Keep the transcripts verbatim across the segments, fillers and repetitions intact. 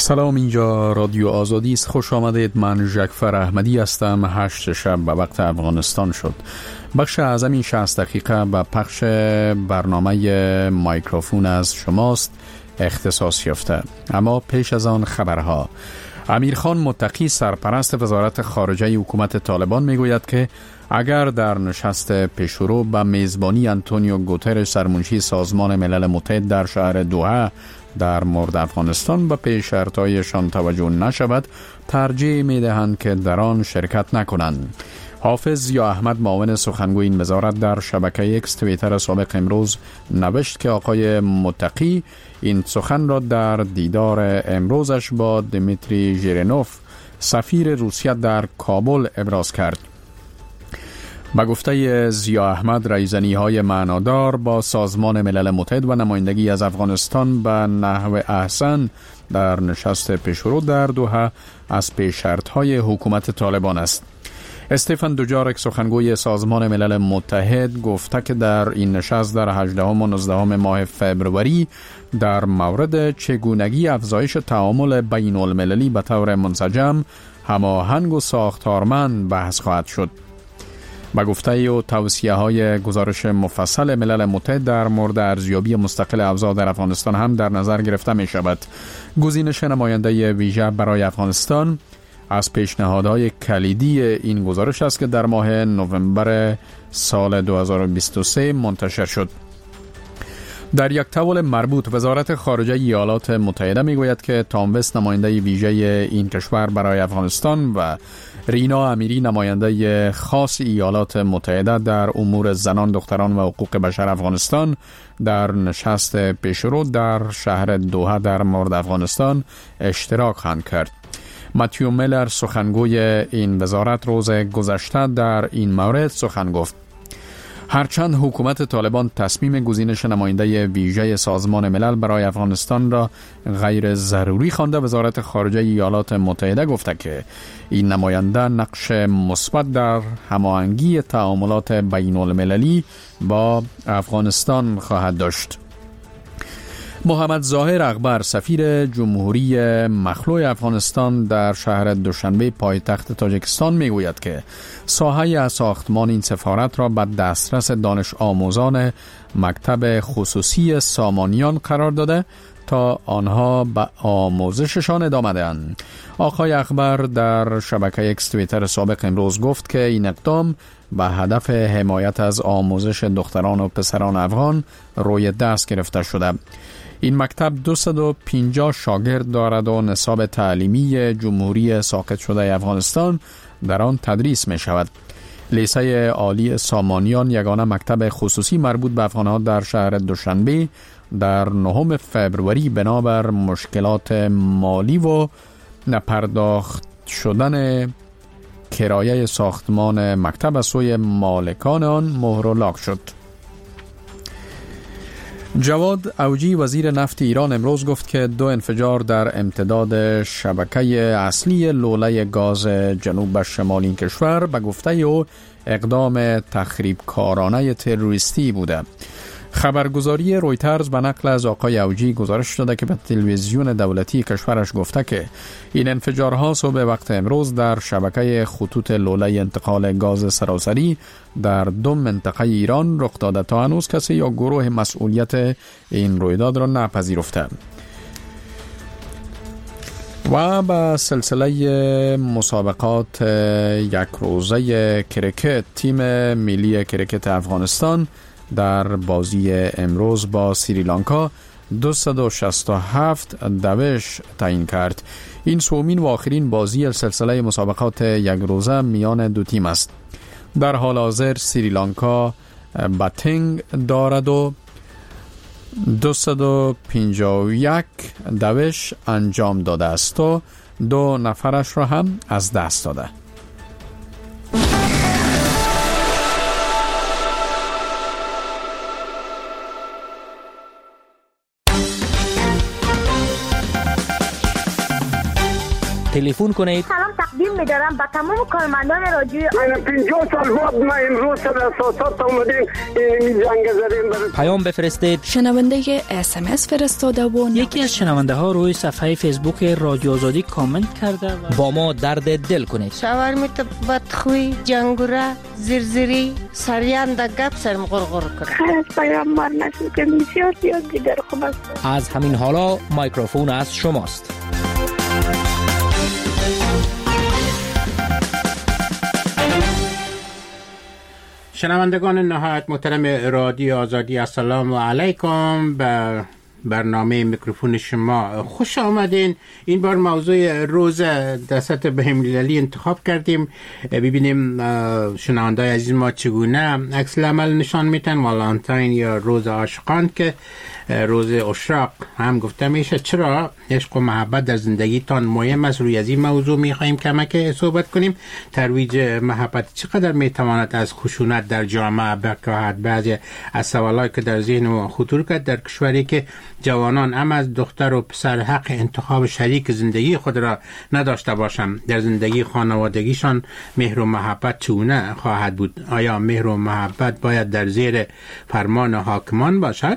سلام، اینجا رادیو آزادی است. خوش آمدید. من جعفر احمدی هستم. هشت شب به وقت افغانستان شد. بخش اعظمی شصت دقیقه به پخش برنامه مایکروفون از شماست اختصاص یافته. اما پیش از آن خبرها. امیرخان متقی سرپرست وزارت خارجه حکومت طالبان میگوید که اگر در نشست پیشرو به میزبانی آنتونیو گوترش سرمنشی سازمان ملل متحد در شهر دوحه در مورد افغانستان به پیش شرط‌هایشان توجه نشود، ترجیح می‌دهند که در آن شرکت نکنند. حافظ یا احمد، معاون سخنگوی این وزارت، در شبکه اکس توییتر سابق امروز نوشت که آقای متقی این سخن را در دیدار امروزش با دمیتری ژیرینوف سفیر روسیه در کابل ابراز کرد. با گفته ضیا احمد، رایزنی‌های معنادار با سازمان ملل متحد و نمایندگی از افغانستان به نحو احسن در نشست پیشرو در دوحه از پیش شرط‌های حکومت طالبان است. استفان دوجارک، سخنگوی سازمان ملل متحد، گفته که در این نشست در هجدهم و نوزدهم ماه فبروری در مورد چگونگی افزایش تعامل بین المللی به طور منسجم، هماهنگ و ساختارمند بحث خواهد شد. با گفته و توصیه های گزارش مفصل ملل متحد در مورد ارزیابی مستقل اوضاع در افغانستان هم در نظر گرفته می شود. گزینش نماینده ویژه برای افغانستان از پیشنهادهای کلیدی این گزارش است که در ماه نوامبر سال دو هزار و بیست و سه منتشر شد. در یک تول مربوط، وزارت خارجه ایالات متحده می گوید که تام وست، نماینده ویژه این کشور برای افغانستان، و رینا امیری، نماینده خاص ایالات متحده در امور زنان، دختران و حقوق بشر افغانستان، در نشست پیشرو در شهر دوحه در مورد افغانستان اشتراک خواهند کرد. متیو میلر، سخنگوی این وزارت، روز گذشته در این مورد سخن گفت. هرچند حکومت طالبان تصمیم گزینش نماینده ویژه سازمان ملل برای افغانستان را غیر ضروری خوانده، وزارت خارجه ایالات متحده گفته که این نماینده نقش مثبت در هماهنگی تعاملات بین المللی با افغانستان خواهد داشت. محمد ظاهر اکبر، سفیر جمهوری مخلوع افغانستان در شهر دوشنبه پایتخت تاجیکستان میگوید که ساحه ساختمان این سفارت را به دسترس دانش آموزان مکتب خصوصی سامانیان قرار داده تا آنها به آموزششان ادامه دهند. آقای اکبر در شبکه اکس توییتر سابق امروز گفت که این اقدام به هدف حمایت از آموزش دختران و پسران افغان روی دست گرفته شده. این مکتب دویست و پنجاه شاگرد دارد و نصاب تعلیمی جمهوری ساقط شده افغانستان در آن تدریس می شود. لیسه عالی سامانیان، یگانه مکتب خصوصی مربوط به افغان‌ها در شهر دوشنبه، در نهم فبروری بنابر مشکلات مالی و نپرداخت شدن کرایه ساختمان مکتب از سوی مالکان آن مهر و لاک شد. جواد اوجی، وزیر نفت ایران، امروز گفت که دو انفجار در امتداد شبکه اصلی لوله گاز جنوب شمال این کشور به گفته او اقدام تخریبکارانه تروریستی بوده. خبرگزاری رویترز به نقل از آقای اوجی گزارش داده که به تلویزیون دولتی کشورش گفته که این انفجارها صبح وقت امروز در شبکه خطوط لوله انتقال گاز سراسری در دو منطقه ایران رخ داده. تا هنوز کسی یا گروه مسئولیت این رویداد را نپذیرفته. و به سلسله مسابقات یک روزه کرکت، تیم ملی کرکت افغانستان در بازی امروز با سریلانکا دویست و شصت و هفت دوش تعیین کرد. این سومین و آخرین بازی سلسله مسابقات یک روزه میان دو تیم است. در حال حاضر سریلانکا باتینگ دارد و دویست و پنجاه و یک دوش انجام داده است و دو نفرش را هم از دست داده. تلفن کنید. سلام تقدیم می‌دارم به تمام کارمندان رادیو. من پنجاه سال بعد ما امروز سر اساسات اومدیم این جنگ زدیم. پیام بفرستید. شنونده اس ام اس فرستاده و یکی از شنونده ها روی صفحه فیسبوک رادیو آزادی کامنت کرده و با ما درد دل کنید. شاورمیت بدخوی، جنگوره، زرزری، سریان در گپ سرم غرغر کنه. خیر از پیامبر نشد که بسیار زیاد دیگر خوب است. از همین حالا میکروفون از شماست. شنوندگان نهایت محترم رادیو آزادی، السلام علیکم. به برنامه میکروفون شما خوش آمدین. این بار موضوع روز دست بین‌المللی انتخاب کردیم. ببینیم شنوندای عزیز ما چگونه عکس العمل نشان میتن. والنتاین یا روز عاشقان که روز اشراق هم گفته میشه. چرا عشق و محبت در زندگیتان مهم است؟ روی از این موضوع میخوایم کمک صحبت کنیم. ترویج محبت چقدر میتواند از خشونت در جامعه بکاهد؟ بعضی از سوالایی که در ذهن ما خطور کرد در کشوری که جوانان هم از دختر و پسر حق انتخاب شریک زندگی خود را نداشته باشند، در زندگی خانوادگیشان مهر و محبت چگونه خواهد بود؟ آیا مهر و محبت باید در زیر فرمان حاکمان باشد؟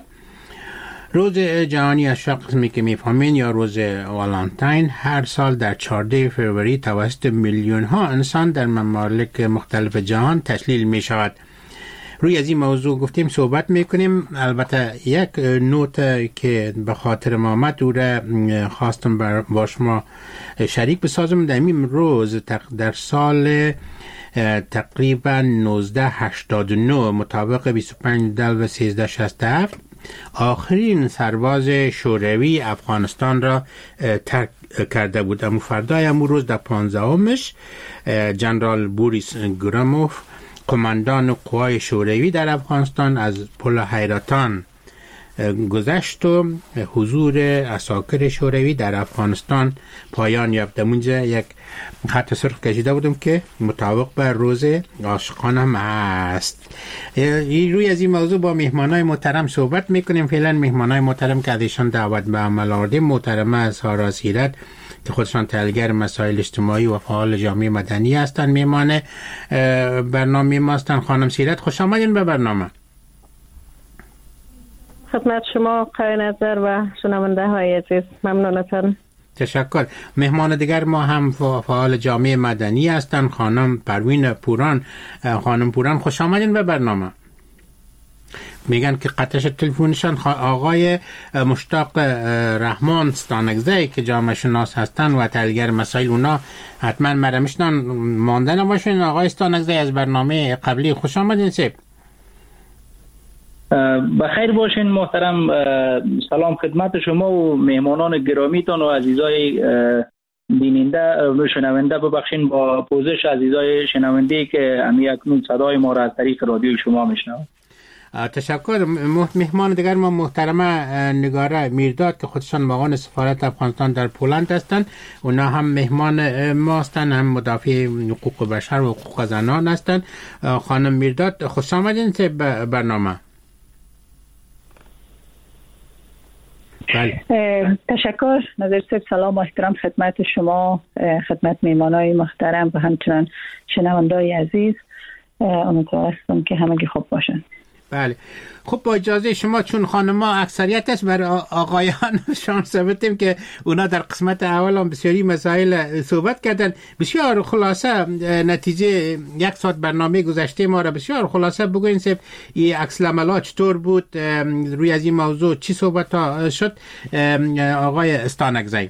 روز جهانی عاشق می که میفهمین یا روز والنتاین هر سال در چهاردهم فوریه توسط میلیون ها انسان در ممالک مختلف جهان تشلیل می شود. روی از این موضوع گفتیم صحبت میکنیم. البته یک نوت که به خاطر ما آمد او را خواستم با شما شریک بسازم. در این روز در سال تقریبا نوزده هشتاد و نه مطابق بیست و پنج دلو و سیزده شصت و هفت آخرین سرباز شوروی افغانستان را ترک کرده بود. امو فردای امو روز در پانزدهمش جنرال بوریس گروموف کماندان قوای شوروی در افغانستان از پل حیرتان گذشت و حضور عساکر شوروی در افغانستان پایان یافت. اونجا یک خط سرخ کشیده بودم که مطابق بر روز عاشقان هم هست. روی از این موضوع با مهمانای محترم صحبت میکنیم. فعلا مهمانای محترم که ازشان دعوت به عمل آوردیم محترمه سارا سیرت که خودشان تحلیلگر مسائل اجتماعی و فعال جامعه مدنی هستند میهمان برنامه ما هستند. خانم سیرت خوش آمدین به برنامه. خدمت شما قای نظر و شنونده های عزیز ممنونتم. تشکر. مهمان دیگر ما هم فعال جامعه مدنی هستند خانم پروین پوران. خانم پوران خوش آمدین به برنامه. میگن که قطعش تلفنشان آقای مشتاق رحمان ستانکزی که جامعه شناس هستن و تحلیلگر مسائل، اونا حتما مرمشتان مانده نباشین. آقای ستانکزی از برنامه قبلی خوش آمدین. سیب بخیر باشین محترم. سلام خدمت شما و مهمانان گرامیتان و عزیزای بیننده و شنونده. ببخشین با پوزش عزیزای شنونده که امی اکنون صدای ما را از طریق رادیو شما میشنوند. تشکر. مهمان دیگر ما محترمه نگاره میرداد که خودشان مقام سفارت افغانستان در پولند هستند. اونا هم مهمان ما هستند، هم مدافع حقوق بشر و حقوق زنان هستند. خانم میرداد خوش آمدین به برنامه. بله. تشکر. نظر صاحب سلام و احترام خدمت شما، خدمت میهمانای محترم و همچنان شنوندای عزیز. امیدوارم هستم که همگی خوب باشن. بله. خب با اجازه شما چون خانم‌ها اکثریت است بر آقایان شانس بدیم که اونا در قسمت اول هم بسیاری مسائل صحبت کردن. بسیار خلاصه نتیجه یک ساعت برنامه گذشته ما را بسیار خلاصه بگوین سب این عکس العملات چطور بود، روی از این موضوع چی صحبت شد آقای استانکزی؟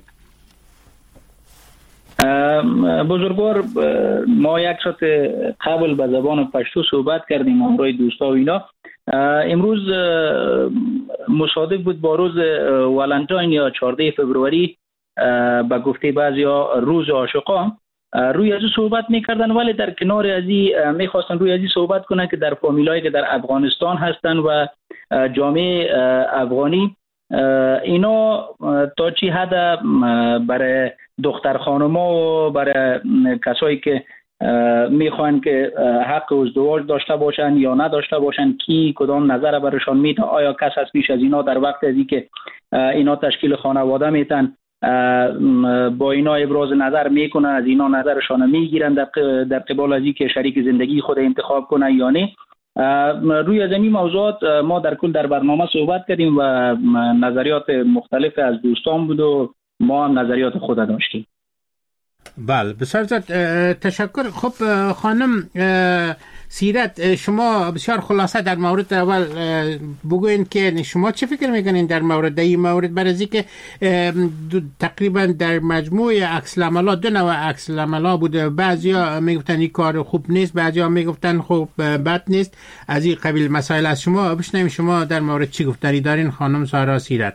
بزرگوار ما یک ساعت قبل به زبان پشتو صحبت کردیم همراه دوستا و اینا. امروز مصادف بود با روز والنتاین یا چهاردهم فوریه، به گفته بعضیا روز عاشقان. روی از صحبت میکردن ولی در کنار از این میخواستن روی از صحبت کنن که در فامیلایی که در افغانستان هستن و جامعه افغانی اینا تا چی حد برای دختر خانما و برای کسایی که میخوان که حق ازدواج داشته باشن یا نداشته باشن کی کدام نظر برشان میده، آیا کس از پیش از اینا در وقت ازی که اینا تشکیل خانواده میتن با اینا ابراز نظر میکنن، از اینا نظرشان میگیرن در در قبال از اینکه شریک زندگی خود انتخاب کنن یا نه. روی از این موضوعات ما در کل در برنامه صحبت کردیم و نظریات مختلف از دوستان بود و ما هم نظریات خود داشتیم. بله بسیار زیاد تشکر. خب خانم سیرت، شما بسیار خلاصه در مورد اول بگوین که شما چه فکر میکنین در مورد این مورد، برای اینکه تقریبا در مجموع عکس العملات دو نوع عکس العملات بوده، بعضیا میگفتن این کار خوب نیست، بعضیا میگفتن خوب بد نیست، از این قبیل مسائل. از شما بشنویم شما در مورد چی گفتنی دارین خانم سارا سیرت؟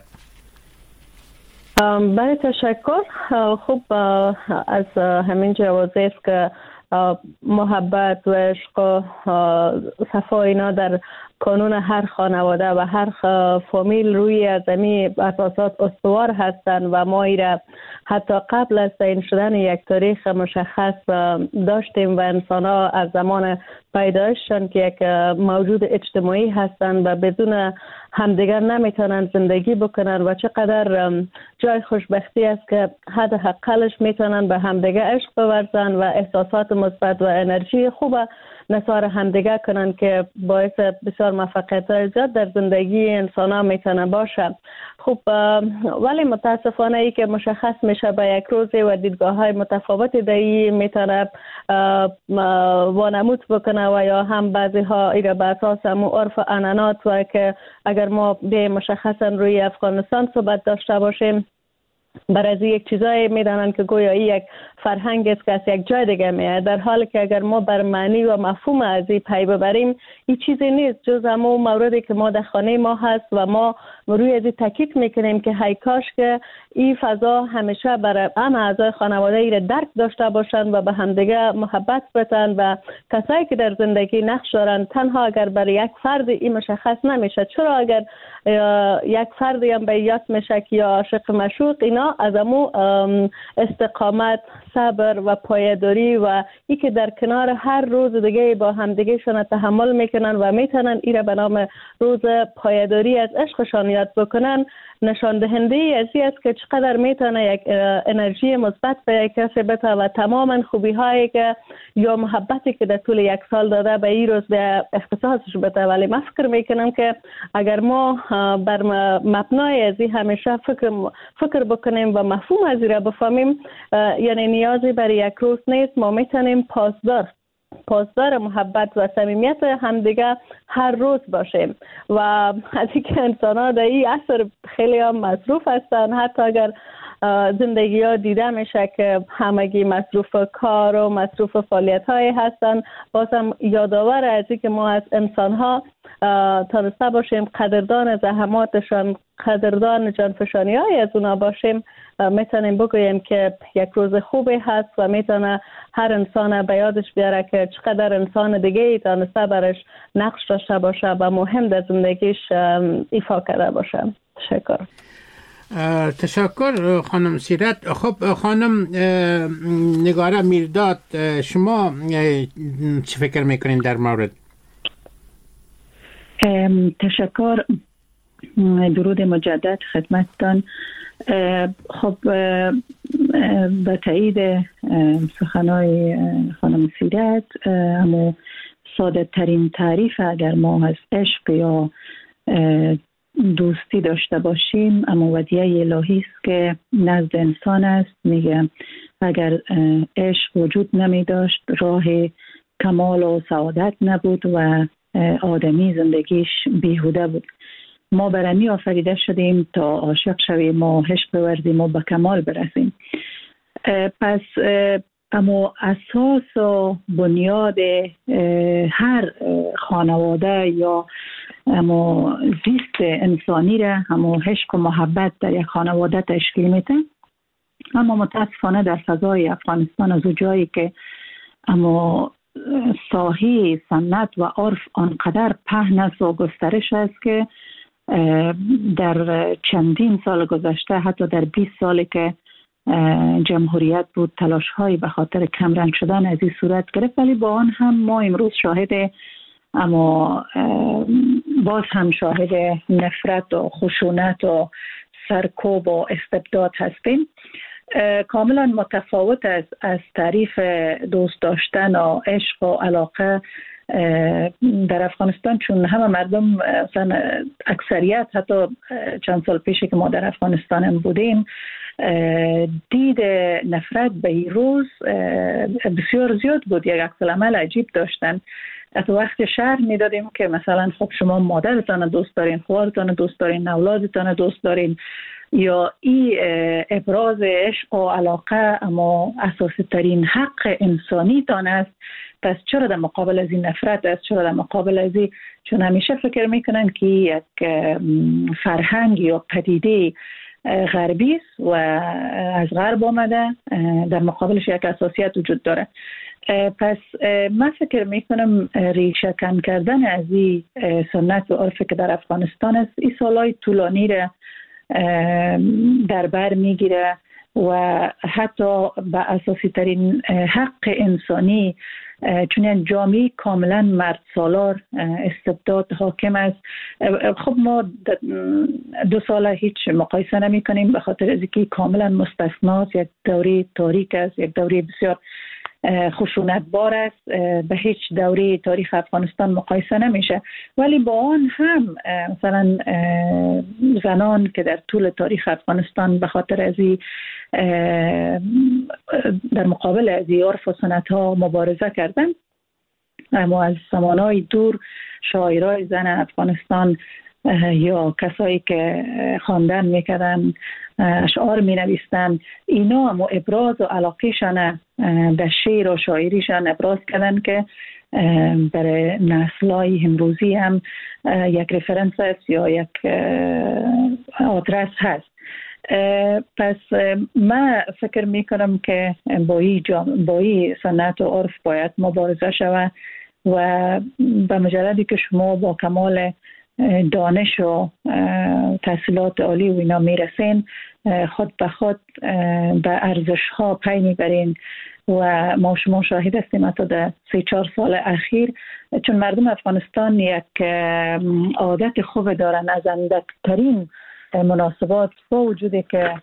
برای تشکر. خوب از همین جوازه است که محبت و عشق و صفا اینا در کانون هر خانواده و هر فامیل روی از این اساسات استوار هستند و ما ایره حتی قبل از تعیین شدن یک تاریخ مشخص داشتیم و انسان ها از زمان پیدایششان که یک موجود اجتماعی هستند و بدون همدیگر نمیتونن زندگی بکنن و چقدر جای خوشبختی است که حداقلش میتونن به همدیگر عشق بورزن و احساسات مثبت و انرژی خوب نثار همدیگر کنن که باعث بسیار موفقیت زیاد در زندگی انسان ها میتونه باشه. خب ولی متاسفانه ای که مشخص میشه به یک روزی و دیدگاه های متفاوتی دایی میتونه وانمود بکنه و یا هم بعضی ها ایره به اساس همون عرف و عنعنات و که اگر ما به مشخصا روی افغانستان صحبت داشته باشیم برای یک چیزایی میدانن که گویا یک فرهنگ است که از یک جای دیگه میاد، در حالی که اگر ما بر معنی و مفهوم از این پی ببریم این چیزی نیست جز همون موردی که ما در خانه ما هست و ما روی از این تاکید میکنیم که هی کاش که این فضا همیشه برای همه اعضای خانواده ای درک داشته باشن و به همدیگه محبت بتن و کسایی که در زندگی نقش دارن تنها اگر برای یک فرد این مشخص نمیشه. چرا اگر یک فردی هم به یاد میشه که یا عاشق مشوق، اینا از همون استقامت، صبر و پایداری و ای که در کنار هر روز دیگه با همدیگه شون تحمل میکنن و میتونن ایره به نام روز پایداری از عشقشان یاد بکنن، نشان دهنده از این است که چقدر میتونه یک انرژی مثبت به یک کسی بده و تماما خوبی هایی که یا محبتی که در طول یک سال داده به این روز به اختصاصش بده. ولی من فکر میکنم که اگر ما بر مبنای از این همیشه فکر فکر بکنیم و مفهوم از این را بفهمیم، یعنی نیازی برای یک روز نیست، ما میتونیم پاسدار پاسدار محبت و صمیمیت همدیگه هر روز باشیم و از اینکه انسان ها در این عصر خیلی هم مصروف هستن، حتی اگر زندگی ها دیده میشه که همگی مصروف کار و مصروف فعالیت های هستن، بازم یادآور از اینکه ما از انسان ها تانسته باشیم قدردان زحماتشان، قدردان جانفشانی های از اونا باشیم، میتونیم بگوییم که یک روز خوبی هست و میتونه هر انسان به یادش بیاره که چقدر انسان دیگه ای تانسته برش نقش داشته باشه و مهم در زندگیش ایفا کرده باشه. تشکر. تشکر خانم سیرت. خب خانم نگاره میرداد، شما چی فکر میکنین در مورد؟ تشکر، درود مجدد خدمتتان. خب به تایید سخنهای خانم سیرت، اما ساده ترین تعریف اگر ما از عشق یا دوستی داشته باشیم، اما ودیعه الهی است که نزد انسان است. میگه اگر عشق وجود نمی داشت راه کمال و سعادت نبود و آدمی زندگیش بیهوده بود. ما برای آفریده شدیم تا عاشق شویم و عشق بورزیم و به کمال برسیم. پس اما اساس و بنیاد هر خانواده یا اما زیست انسانی را اما عشق و محبت در یک خانواده تشکیل میده. اما متاسفانه در فضای افغانستان از جایی که اما ساحه سنت و عرف آنقدر پهن است و گسترش است که در چندین سال گذشته، حتی در بیست سالی که جمهوریت بود، تلاش هایی به خاطر کمرنگ شدن از این صورت گرفت، ولی با آن هم ما امروز شاهد اما باز هم شاهد نفرت و خشونت و سرکوب و استبداد هستیم کاملا متفاوت از از تعریف دوست داشتن و عشق و علاقه در افغانستان، چون همه مردم مثلا اکثریت حتی چند سال پیشی که ما در افغانستان هم بودیم دید نفرت به این روز بسیار زیاد بود، یک عکس العمل عجیب داشتن. از وقت شهر میدادیم که مثلا خب شما مادرتان دوست دارین، خواهرتان دوست دارین، اولادتان دوست دارین، یا این ابراز عشق و علاقه اما اساسی ترین حق انسانی تان است، پس چرا در مقابل از این نفرت است؟ چرا در مقابل از این؟ چون همیشه فکر میکنن که یک فرهنگ یا پدیده غربی است و از غرب آمده، در مقابلش یک اساسیت وجود داره. پس من فکر میکنم ریشه کن کردن از این سنت و عرفی که در افغانستان است این سالهای طولانی را در بر میگیره و حتی به اساسی ترین حق انسانی، چون یک جامعه کاملا مرد سالار استبداد حاکم است. خب ما دو ساله هیچ مقایسه نمی کنیم به خاطر از اینکه کاملا مستثناست، یک دوره تاریک است، یک دوره بسیار خشونتبار است، به هیچ دوره تاریخ افغانستان مقایسه نمیشه. ولی با آن هم مثلا زنان که در طول تاریخ افغانستان به خاطر از در مقابل از عرف و سنت ها مبارزه کردن، اما از زمانهای دور شاعرای زن افغانستان یا کسایی که خواندن میکردن، اشعار می نویستن، اینا هم ابراز و علاقهشان در شعر و شاعریشان ابراز کردن که برای نسل‌های امروزی هم یک رفرنس است یا یک آدرس هست. پس من فکر می کنم که با این با این سنت و عرف باید مبارزه شود و به مجردی که شما با کمال دانش و تحصیلات عالی و اینا میرسین، خود به خود به ارزش ها پی میبرین و ما شما شاهد هستیم حتی در سه چهار سال اخیر، چون مردم افغانستان یک عادت خوب دارن از اندکترین مناسبات با وجودی که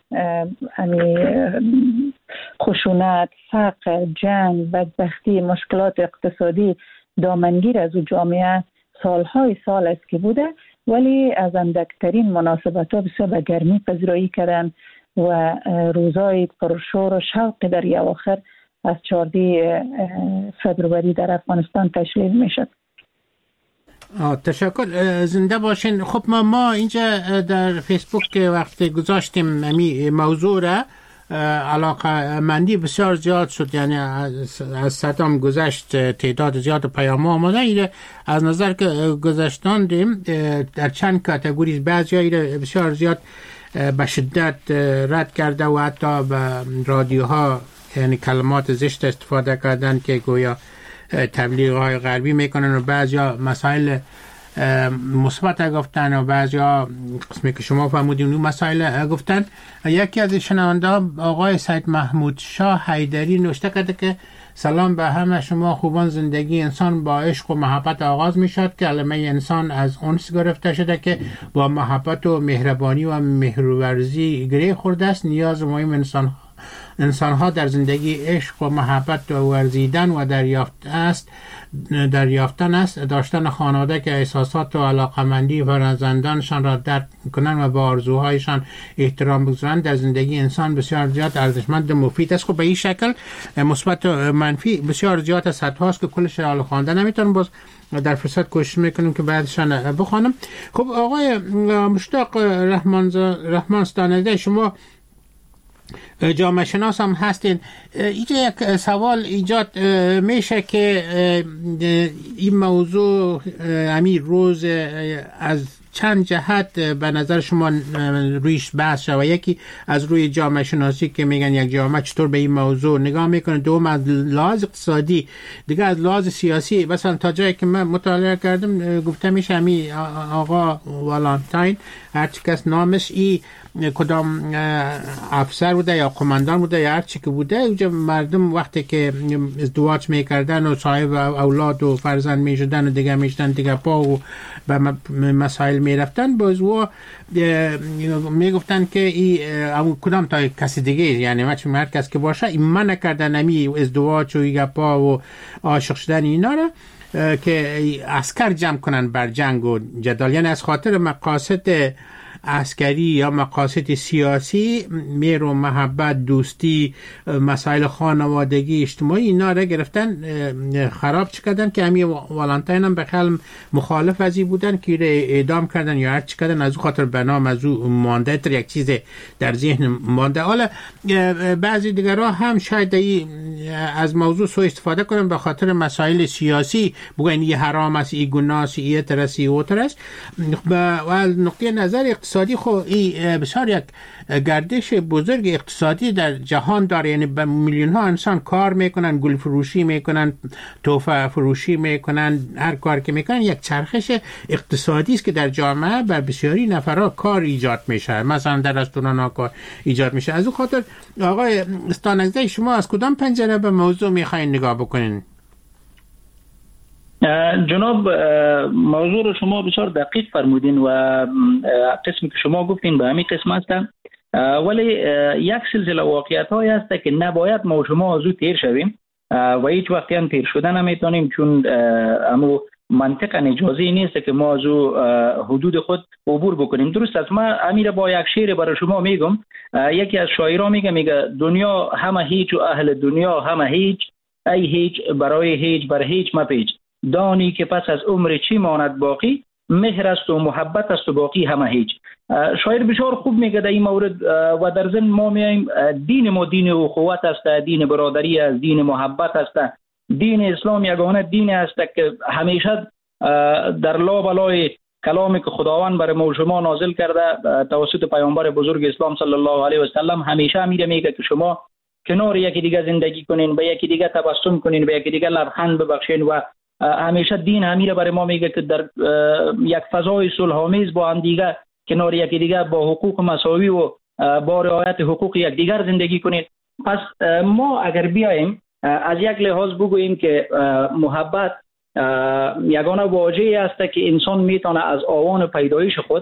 خشونت، فقر، جنگ، بدبختی، مشکلات اقتصادی دامنگیر از او جامعه سالهای سال است که بوده، ولی از اندکترین مناسبت ها بسیار به گرمی پذیرایی کردن و روزای پرشور و شوق در اواخر از چهاردهم فوریه در افغانستان تشکیل می شد. تشکر، زنده باشین. خب ما ما اینجا در فیسبوک وقتی گذاشتیم امی موضوع را، علاقه مندی بسیار زیاد شد، یعنی از, از صدام گذشت تعداد زیاد پیام آمده ایره از نظر که گذاشتاندیم در چند کاتگوری، بعضی ها ایره بسیار زیاد به شدت رد کرده و حتی به رادیوها یعنی کلمات زشت استفاده کردن که گویا تبلیغ های غربی میکنن و بعضی ها مسائل مثبت گفتن و بعضی ها قسمی که شما فرمودین اون مسائل گفتن. یکی از شنونده آقای سید محمود شاه حیدری نوشته کرده که سلام به همه شما خوبان، زندگی انسان با عشق و محبت آغاز می شد. کلمه انسان از انس گرفته شده که با محبت و مهربانی و مهرورزی گره خورده است. نیاز مهم انسان انسان ها در زندگی عشق و محبت و ورزیدن و دریافت است دریافتن است داشتن خانواده که احساسات و علاقمندی فرزندانشان را درک کنند و به آرزوهایشان احترام بگذارند در زندگی انسان بسیار زیاد ارزشمند و مفید است. خب به این شکل مثبت و منفی بسیار زیاد از سطح هاست که کلش را خوانده نمیتونم، باز در فرصت کوشش میکنم که بعدشان بخوانم. خب آقای مشتاق رحمان رحمانستانزاده، شما جامعه شناس هم هستین، اینجا یک سوال ایجاد میشه که این موضوع امیر روز از چند جهت به نظر شما رویش بحث شد و یکی از روی جامعه شناسی که میگن یک جامعه چطور به این موضوع نگاه میکنه، دوم از لحاظ اقتصادی، دیگه از لحاظ سیاسی. مثلا تا جایی که من مطالعه کردم گفته میشه امی آقا والانتاین هرچی کس نامش ای کدام افسر بوده یا قماندان بوده یا هر چی که بوده، اونجا مردم وقتی که ازدواج میکردن و صاحب اولاد و فرزند میشدن و دیگه میشدن دیگه پا و به مسائل میرفتن بازو میگفتن که این کدام تا کسی دیگه، یعنی مثلا هر کس که باشه این من نکردن امی ازدواج و گپا و عاشق شدن اینا را که عسکر جمع کنن بر جنگ و جدال، یعنی از خاطر مقاصد عسکری یا مقاصد سیاسی مهر و محبت، دوستی، مسائل خانوادگی، اجتماعی اینا را گرفتن خراب کردن که همین والنتاین هم به خیال مخالف ازی بودن که اعدام کردن یا هر چی کردن، از خاطر بنام از او مانده تر یک چیز در ذهن مانده. حالا بعضی دیگرها هم شاید از موضوع سوء استفاده کنن به خاطر مسائل سیاسی، بگن این حرام است، این گناه است، این ترسی و ترس. و از نقطه نظر اقتصادی خو این بسیار یک گردش بزرگ اقتصادی در جهان داره، یعنی به میلیون ها انسان کار میکنن، گل فروشی میکنن، تحفه فروشی میکنن، هر کار که میکنن یک چرخش اقتصادی است که در جامعه بر بسیاری نفرها کار ایجاد میشه، مثلا در رستوران ها کار ایجاد میشه. از اون خاطر آقای استانگزی شما از کدام پنجره به موضوع میخواین نگاه بکنین؟ جناب موضوع رو شما بسیار دقیق فرمودین و قسمی که شما گفتین به همین قسم هستن، ولی یک سلسله واقعیت های هست که نباید ما شما از او تیر شویم و هیچ وقتی هم تیر شدن نمیتونیم، چون امو منطقا اجازه نیست که ما از او حدود خود عبور بکنیم. درست است. من امیر با یک شعر برای شما میگم. یکی از شاعرها میگه میگه دنیا همه هیچ و اهل دنیا همه هیچ، ای هیچ برای هیچ بر هیچ مپیچ، دانی که پس از عمر چی ماند باقی، مهر است و محبت است و باقی همه هیچ. شاعر بسیار خوب میگه در این مورد و در ضمن ما میایم دین ما دین اخوت است، دین برادری است، دین محبت است. دین اسلام یگانه دین است که همیشه در لابلای کلامی که خداوند بر ما شما نازل کرده توسط پیامبر بزرگ اسلام صلی الله علیه و سلم همیشه میره میگه که شما کنار یکی دیگه زندگی کنین، به یکی دیگه تبسم کنین، به یکی دیگه لبخند ببخشین و همیشه دین همیشه برای ما میگه که در یک فضای صلح‌آمیز با هم دیگه کنار یکی دیگه با حقوق مساوی و با رعایت حقوق یکدیگر زندگی کنید. پس ما اگر بیایم از یک لحاظ بگوییم که محبت یگانه واژه‌ای است که انسان میتونه از آوان پیدایش خود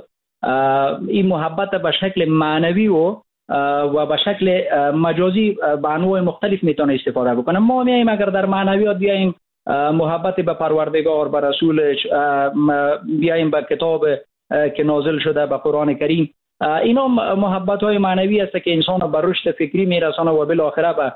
این محبت به شکل معنوی و و به شکل مجازی به انواع مختلف میتونه استفاده بکنه. ما میایم اگر در معنویات بیایم محبت به پروردگار، به رسولش، بیایم به کتاب که نازل شده، به قرآن کریم، اینا محبت های معنوی است که انسان به رشد فکری میرسانه و بالاخره به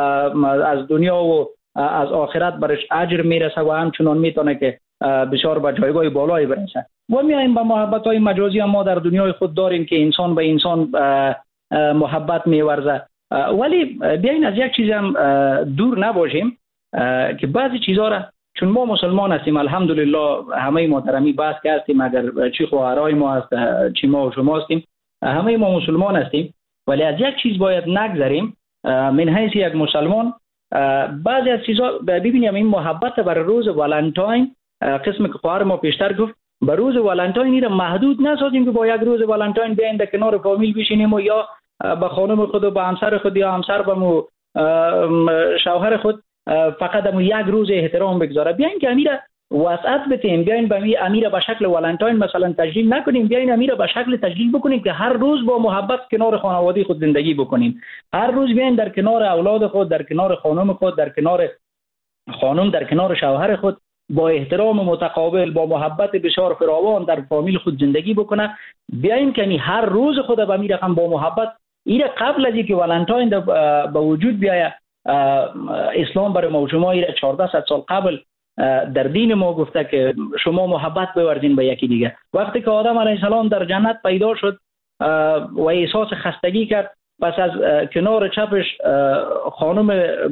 از دنیا و از آخرت برش اجر میرسه و همچنان میتونه که بسیار به جایگاه بالایی برسه. و میایم به محبت های مجازی هم ما در دنیای خود داریم که انسان به انسان محبت میورزه. ولی بیاین از یک چیز هم دور نباشیم که بعضی چیزها را، چون ما مسلمان هستیم الحمدلله، همه محترمی بحث که هستیم، اگر چی خواهرای ما هست چی ما و شما هستیم، همه ما مسلمان هستیم، ولی از یک چیز باید نگذریم من حیث یک مسلمان. بعضی از چیزها ببینیم این محبت برای روز والنتاین، قسم که خواهر ما پیشتر گفت، به روز والنتاین این محدود نسازیم که با یک روز والنتاین بیاین در کنار فامیل بشینیم و یا به خانم خود و به همسر خود یا همسر به شوهر خود فقط امو یک روز احترام بگذاره. بیاین که امیر وسعت بتیم، بیاین به امیر به شکل والنتاین مثلا تجلیل نکنیم، بیاین امیر به شکل تجلیل بکنیم که هر روز با محبت کنار خانواده خود زندگی بکنیم. هر روز بیاین در کنار اولاد خود، در کنار خانم خود، در کنار خانم، در کنار شوهر خود با احترام متقابل، با محبت بسیار فراوان در فامیل خود زندگی بکنه. بیاین که هر روز خود به امیر هم با محبت، ایره قبل از اینکه والنتاین به وجود بیاید اسلام برای ما شما ایره چهارده صد سال قبل در دین ما گفته که شما محبت بورزین به یکی دیگه. وقتی که آدم علیه السلام در جنت پیدا شد و احساس خستگی کرد، پس از کنار چپش خانم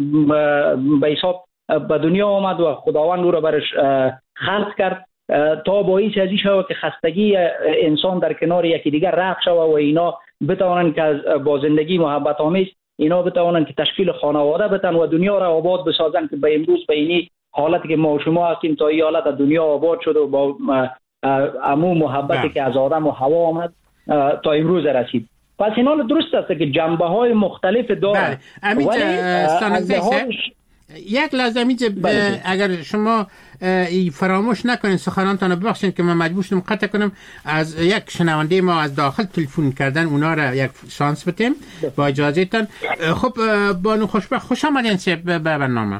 به حساب به دنیا آمد و خداوند او را برش خلق کرد تا باعث ازی شود که خستگی انسان در کنار یکی دیگه رفع شود و اینا بتوانن که با زندگی محبت آمیز اینا بتوانن که تشکیل خانواده بتن و دنیا را آباد بسازن که به امروز به اینی حالتی که ما شما هستیم تا این حالت دنیا آباد شد و با عمو محبتی که از آدم و هوا آمد تا امروز رسید. پس اینا درست است که جنبه های مختلف داره. بله. ولی یک لحظه میجه اگر شما فراموش نکنین سخنانتان رو ببخشین که من مجبور شدم قطع کنم. از یک شنونده ما از داخل تلفن کردن، اونا را یک شانس بدیم با اجازه تان. خب بانو خوشبخت، خوش آمدین به برنامه.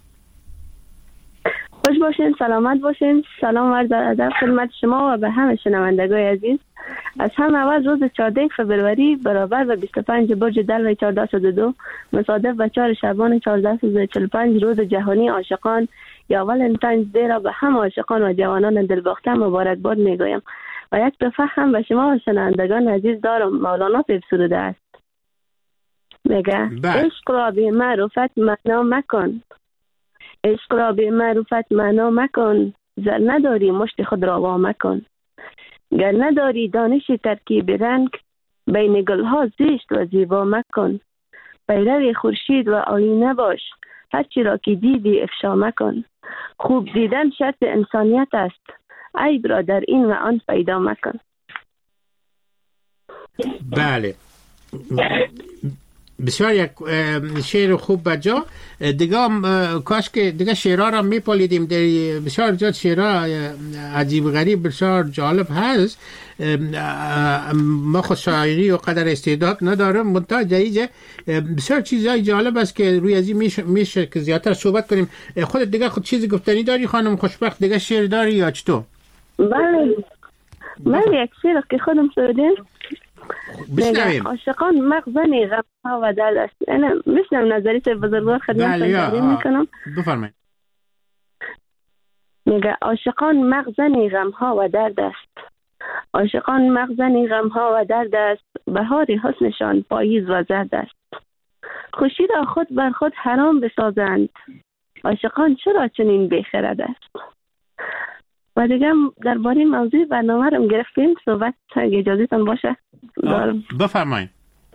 خوش باشین، سلامت باشین. سلام عرض ادب خدمت شما و به همه شنوندگان عزیز. از هم اول روز چهاردهم فوریه برابر به بیست و پنج برج دلو چهارده صد و دو مصادف با چهار شعبان چهارده صد و چهل و پنج روز جهانی عاشقان یا ولنتاینز دی را به همه عاشقان و جوانان دلباخته مبارکباد میگویم. و یک دفعه هم به شما شنوندگان عزیز دارم. مولانا صاحب سروده است، میگه عشق را به معرفت معنا مکن، عشق را به معرفت معنا مکن، زر نداری مشت خود را وا مکن، گر نداری دانش ترکیب رنگ، بین گلها زشت و زیبا مکن، پیرو خورشید و آینه باش، هرچی را که دیدی افشا مکن، خوب دیدن شرط انسانیت است، عیب را در این و آن پیدا مکن. بله، بسیار یک شعر خوب بجا. دیگه کاش که دیگه شعرها را میپالیدیم، بسیار زیاد شعرها عجیب غریب بسیار جالب هست. ما خود شاعری و قدر استعداد ندارم، منتها جاییه بسیار چیزهای جالب است که روی ازی میشه, میشه که زیادتر صحبت کنیم. خودت دیگه خود چیزی گفتنی داری خانم خوشبخت؟ دیگه شعر داری یا چطور؟ بله بله، یک شعر که خودم سردیم. بشنویم. عاشقان مغزنی غم ها و درد است. انا میشنم نظریت بزرگوار خدمت تقدیم میکنم. بفرمایید. میگه عاشقان مغزنی غم ها و درد است، عاشقان مغزنی غم ها و درد است، بهار حسنشان پاییز و زرد است، خوشی را خود بر خود حرام بسازند، عاشقان چرا چنین بیخرد است. و دیگه درباره موضوع برنامه رو گرفتیم صحبت، اگه اجازهتون باشه دارم. بفرمایید.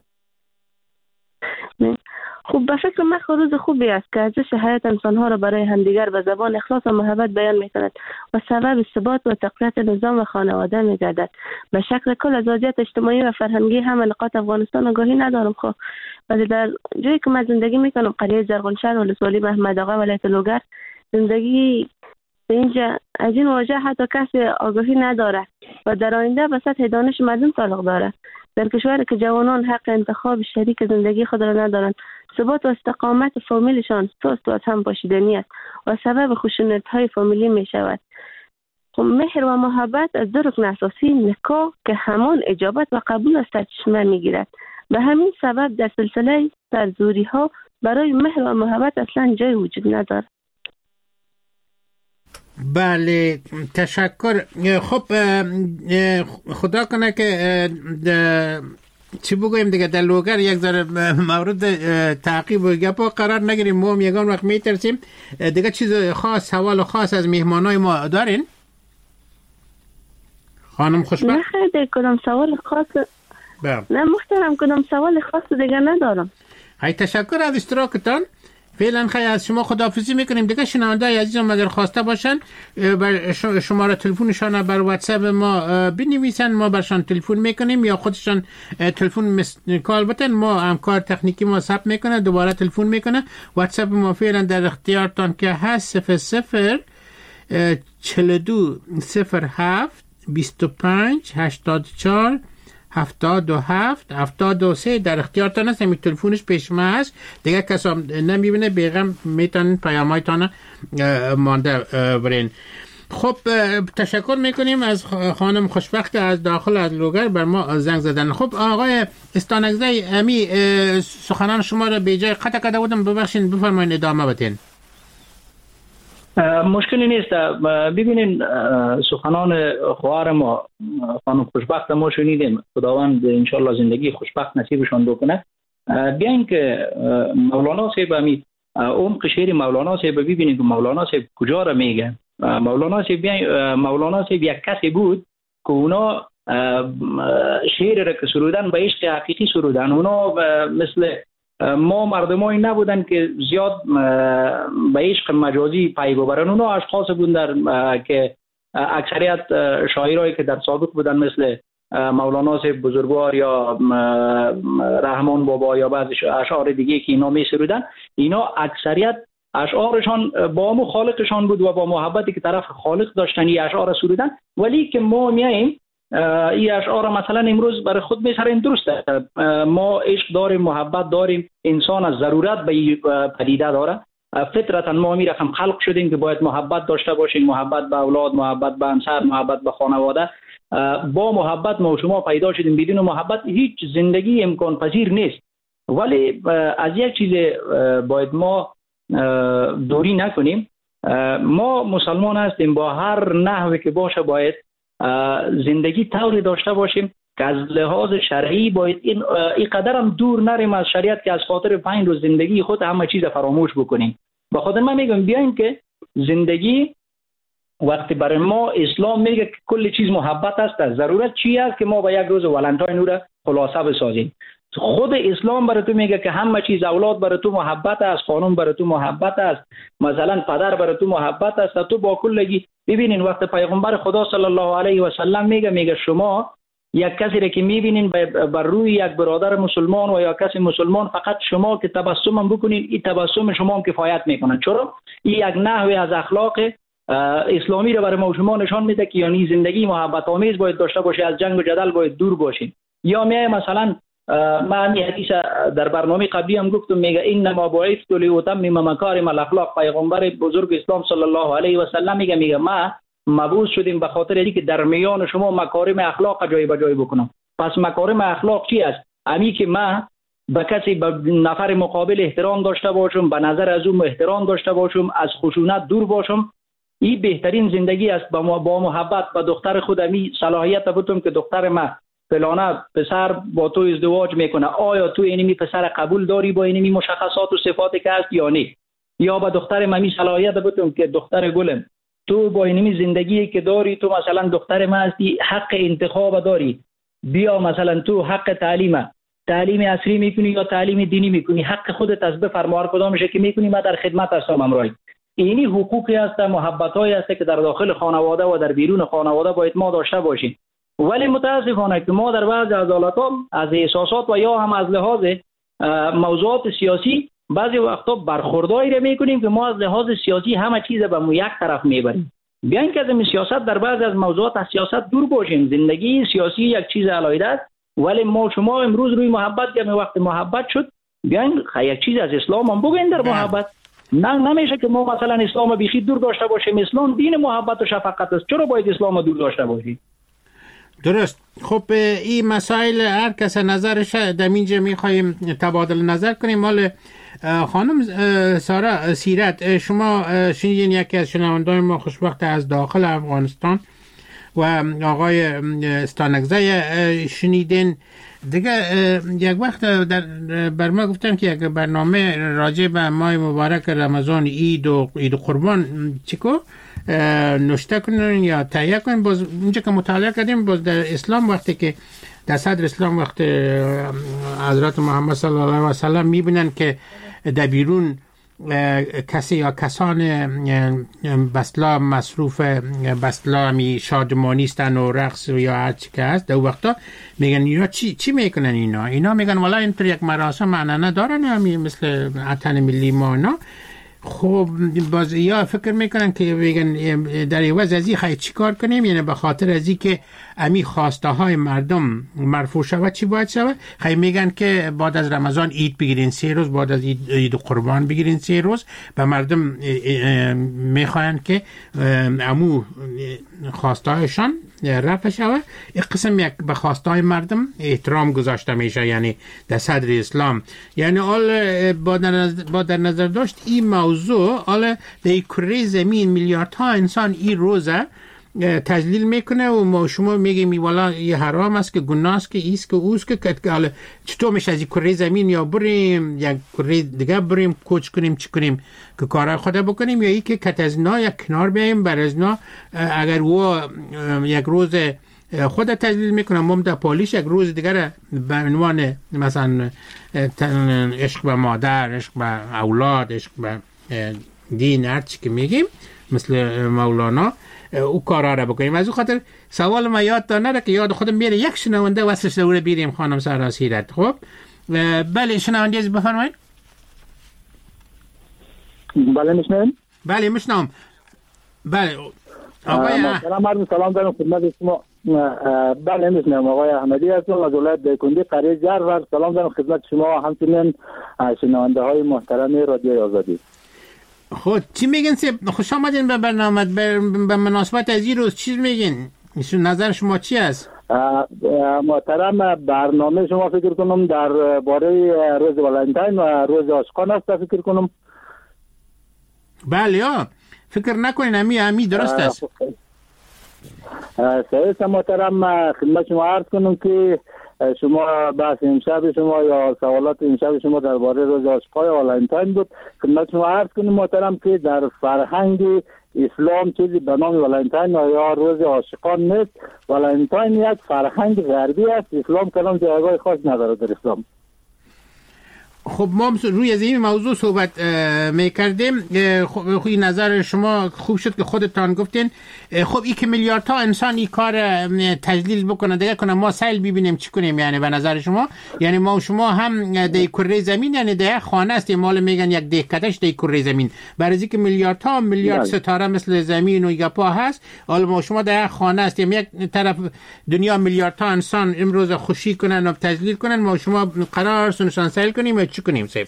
خب به فکر من روز خوبی است که ارزش حیات انسانها را برای همدیگر به زبان اخلاص و محبت بیان می‌کند و سبب ثبات و تقویت نظام و خانواده می‌گردد. به شکل کل از وضعیت اجتماعی و فرهنگی هم نقاط افغانستان آگاهی ندارم. خب ولی در جایی که من زندگی می‌کنم، قریه زرغونشهر ولسوالی محمد آقا ولایت لوگر، زندگی اینجا از این واژه حتی کسی آگاهی نداره و در آینده به سطح دانش مردم تعلق داره. در کشوری که جوانان حق انتخاب شریک زندگی خود را ندارند، ثبات و استقامت فامیلشان سست و از هم پاشیدنی است و سبب خشونت‌های فامیلی می شود. خب مهر و محبت از دو رکن اساسی نکاح که همان اجابت و قبول از سرچشمه می گیرد. به همین سبب در سلسله سرزوری ها برای مهر و محبت اصلا جای وجود ندارد. بله، تشکر. خب خدا کنه که چی بگویم دیگه در لوگر یک ذره مورد تعقیب و گپا قرار نگیریم. ما هم یگان وقت میترسیم. دیگه چیز خاص، سوال خاص از مهمانای ما دارین؟ خانم خوشبخت؟ نه خیلی کدام سوال خاص بله. نه محترم، کدام سوال خاص دیگه ندارم. های تشکر از اشتراکتان. فعلا خیلی از شما خداحافظی میکنیم. دیگه شنونده‌های عزیزم اگر خواسته باشن بر شماره تلفنشان بر واتساپ ما بنویسن، ما برشان تلفن میکنیم یا خودشان تلفن کال بتن، ما همکار تکنیکی ما ثبت میکنه دوباره تلفن میکنه. واتساپ ما فعلا در اختیارتان که هست صفر صفر چهل و دو صفر هفت بیست و پنج هشتاد و چهار هفتاد و هفت هفتاد و سه در اختیارتان است. همین تلفنش پیش ما هست. دیگه کسا نمیبینه بیغم میتونن پیامایتان مانده برین. خب تشکر میکنیم از خانم خوشبخت از داخل از لوگر بر ما زنگ زدن. خب آقای استانگزی، امی سخنان شما را به جای قطع کرده بودم، ببخشید بفرمایید ادامه بدین. مشکلی نیست. ببینین سخنان خواهر ما خانم خوشبخت ما شنیدیم، خداوند انشالله زندگی خوشبخت نصیبشان بکنه. بیاین که مولانا صاحب امی عمق شعر مولانا صاحب ببینید که مولانا صاحب کجا را میگه. مولانا صاحب بیاین مولانا صاحب یک کسی بود که اونا شعر را که سرودن به عشق حقیقی سرودن. اونا مثل ما مردمایی نبودن که زیاد به عشق مجازی پی ببرن. اونا اشخاص بودن که اکثریت شاعرایی که در سابق بودن مثل مولانا صاحب بزرگوار یا رحمان بابا یا بعض اشعار دیگه که اینا می سرودن، اینا اکثریت اشعارشان با مو خالقشان بود و با محبتی که طرف خالق داشتن این اشعار سرودن. ولی که ما میاییم این اشعار مثلا امروز برای خود میسرین درسته، ما عشق داریم، محبت داریم، انسان از ضرورت به این پدیده داره، فطرتا ما می رقم خلق شدیم که باید محبت داشته باشیم، محبت به اولاد، محبت به همسر، محبت به خانواده. با محبت ما و شما پیدا شدیم، بدون محبت هیچ زندگی امکان پذیر نیست. ولی از یک چیز باید ما دوری نکنیم، ما مسلمان هستیم، با هر نحوی که باشه باید زندگی طوری داشته باشیم که از لحاظ شرعی باید این اینقدر هم دور نریم از شریعت که از خاطر پنج روز زندگی خود همه چیز فراموش بکنیم. به خاطر من میگم بیاین که زندگی وقتی برای ما اسلام میگه که کل چیز محبت است، ضرورت چی است که ما با یک روز ولنتاین رو خلاصه بسازیم. خود اسلام برای تو میگه که همه چیز، اولاد برای تو محبت است، خانم برای تو محبت است، مثلا پدر برای تو محبت است. تو با کلگی ببینین وقت پیغمبر خدا صلی الله علیه و سلم میگه میگه شما یک کسی را که میبینین بر روی یک برادر مسلمان و یا کسی مسلمان، فقط شما که تبسم بکنین، این تبسم شما هم کفایت میکنه. چرا؟ این یک نحوی از اخلاق اسلامی را برای ما شما نشان میده که یعنی زندگی محبت آمیز باید داشته باشه، از جنگ و جدل باید دور باشیم. یا میای مثلا من این حدیث در برنامه قبلی هم گفتم، میگه انما بعثت لاتمم مکارم الاخلاق. پیغمبر بزرگ اسلام صلی الله علیه و سلم میگه میگه ما مبعوث شدیم به خاطر اینکه در میان شما مکارم اخلاق جای به جای بکنم. پس مکارم اخلاق چی است؟ امی که ما به کسی، به نفر مقابل احترام داشته باشم، به نظر از اون احترام داشته باشم، از خشونت دور باشم. این بهترین زندگی است. با با محبت به دختر خودمی صلاحیت بودم که دختر ما فلانه پسر با تو ازدواج میکنه، آیا تو اینمی پسر قبول داری با اینمی مشخصات و صفاتی که هست یا نه؟ یا با دختر ممی صلاحیت بودم که دختر گلم تو با اینمی زندگی که داری، تو مثلا دختر ما هستی، حق انتخاب داری، بیا مثلا تو حق تعلیم تعلیم عصری میکنی یا تعلیم دینی میکنی، حق خودت از بفرما، هر کدامشه که میکنی ما در خدمت هستم امرای. اینی حقوقی هست، محبتایی هست که در داخل خانواده و در بیرون خانواده باید ما داشته باشیم. ولی متاسفانه که ما در بعض از حالات‌ها از احساسات و یا هم از لحاظ موضوعات سیاسی بعضی وقتا برخوردایی را میکنیم که ما از لحاظ سیاسی همه چیز به مو یک طرف میبریم. بیاین که از سیاست در بعض از موضوعات از سیاست دور باشیم. زندگی سیاسی یک چیز علاوه است، ولی ما شما امروز روی محبت که وقت محبت شد، بیاین یک چیز از اسلام هم بگین در محبت. نه نمیشه که ما مثلا اسلام بیخی دور داشته باشیم. اسلام دین محبت و شفقت است، چرا باید اسلام دور داشته باشیم؟ درست. خب این مسائل هر کس نظرش در اینجا میخوایم تبادل نظر کنیم. مال خانم سارا سیرت، شما شنیدین یکی از شنوندگان ما خوشبخت از داخل افغانستان و آقای استانکزی شنیدین دیگه. یک وقت در بر ما گفتن که یک برنامه راجع به ماه مبارک رمضان، عید و عید قربان چیکو نوشته کنین یا تهیه کنین. باز اینجا که مطالعه کردیم، باز در اسلام وقتی که در صدر اسلام وقت حضرت محمد صلی الله علیه و سلم میبینن که در بیرون کسی یا کسان بسلا مصروف بسلا می شادمانی استن و رقص یا هر چی که هست، در وقتا میگن اینا چی چی میکنن؟ اینا اینا میگن والا اینطور یک مراسم عنعنه دارن همی مثل عطن ملی ما اینا. خب باز یا فکر میکنن که بگن در عوض از این خواهی چی کار کنیم؟ یعنی به خاطر از این که امی خواسته های مردم مرفوع شود چی باید شود؟ خواهی میگن که بعد از رمضان عید بگیرین سه روز، بعد از عید, عید قربان بگیرین سه روز. به مردم میخواین که امو خواسته هایشان رفع شود. این قسم یک به خواسته های مردم احترام گذاشته میشه، یعنی در صدر اسلام. یعنی آل با در نظر داشت این موضوع، آل در کره زمین میلیاردها انسان این روزه تجلیل میکنه و ما شما میگیم والا یه حرام است که گناه است که ایست که اوست که حالا چطور میشه از این کره زمین یا بریم یک کره دیگه بریم کوچ کنیم چی کنیم که کارهای خود بکنیم، یا ای که کت از نا یک کنار بیاییم بر از نا اگر او یک روز خود تجلیل میکنه ممتا پالیش یک روز دیگر به عنوان مثلا عشق به مادر، عشق به اولاد، عشق به دین هر چی که میگیم مثل مولانا او کارا را بکنیم. از او خاطر سوال ما یاد تا نره که یاد خودم بیاره یک شنونده واسه دوره بیریم. خانم سارا سیرت. خب بله شنونده از بفرمایید. بله میشنم؟ بله میشنم. بله آقای سلام عرض سلام دارم خدمت شما. بله میشنم. آقای احمدی هستم از ولایت دایکنډي قریه جار. سلام دارم خدمت شما و همچنین شنونده های محترم رادیو آزادی. خود چی میگین؟ خوش آمدین به برنامه. به مناسبت از این روز چی میگین؟ نظر شما چی است؟ محترم برنامه شما فکر کنم در باره روز ولنتاین و روز عاشقان است فکر کنم. بله ها فکر نکنین امی امی درست است. صحیح محترم خدمت شما عرض کنم که شما بحث امشب شما یا سوالات امشب شما درباره روز عاشقای ولنتاین بود. خدمت شما عرض کنم محترم که در فرهنگ اسلام چیزی به نام ولنتاین یا روز عاشقان نیست. ولنتاین یک فرهنگ غربی است. اسلام کلام جایگاه خاص نداره در اسلام. خب ما روی از این موضوع صحبت میکردیم. خب این نظر شما خوب شد که خودتان گفتین. خب این که میلیاردها انسان این کار تجلیل بکنه دیگه کنه ما سیل ببینیم چی کنیم؟ یعنی به نظر شما یعنی ما و شما هم در کره زمین یعنی در خانه است مال میگن یک دهکدش در کره زمین برای اینکه میلیاردها میلیارد ستاره مثل زمین و گپا هست. حالا ما و شما در خانه است یک طرف دنیا میلیاردها انسان امروز خوشی کنن و تجلیل کنن ما و شما قرار است نشان سیل کنیم چی کنیم سیب؟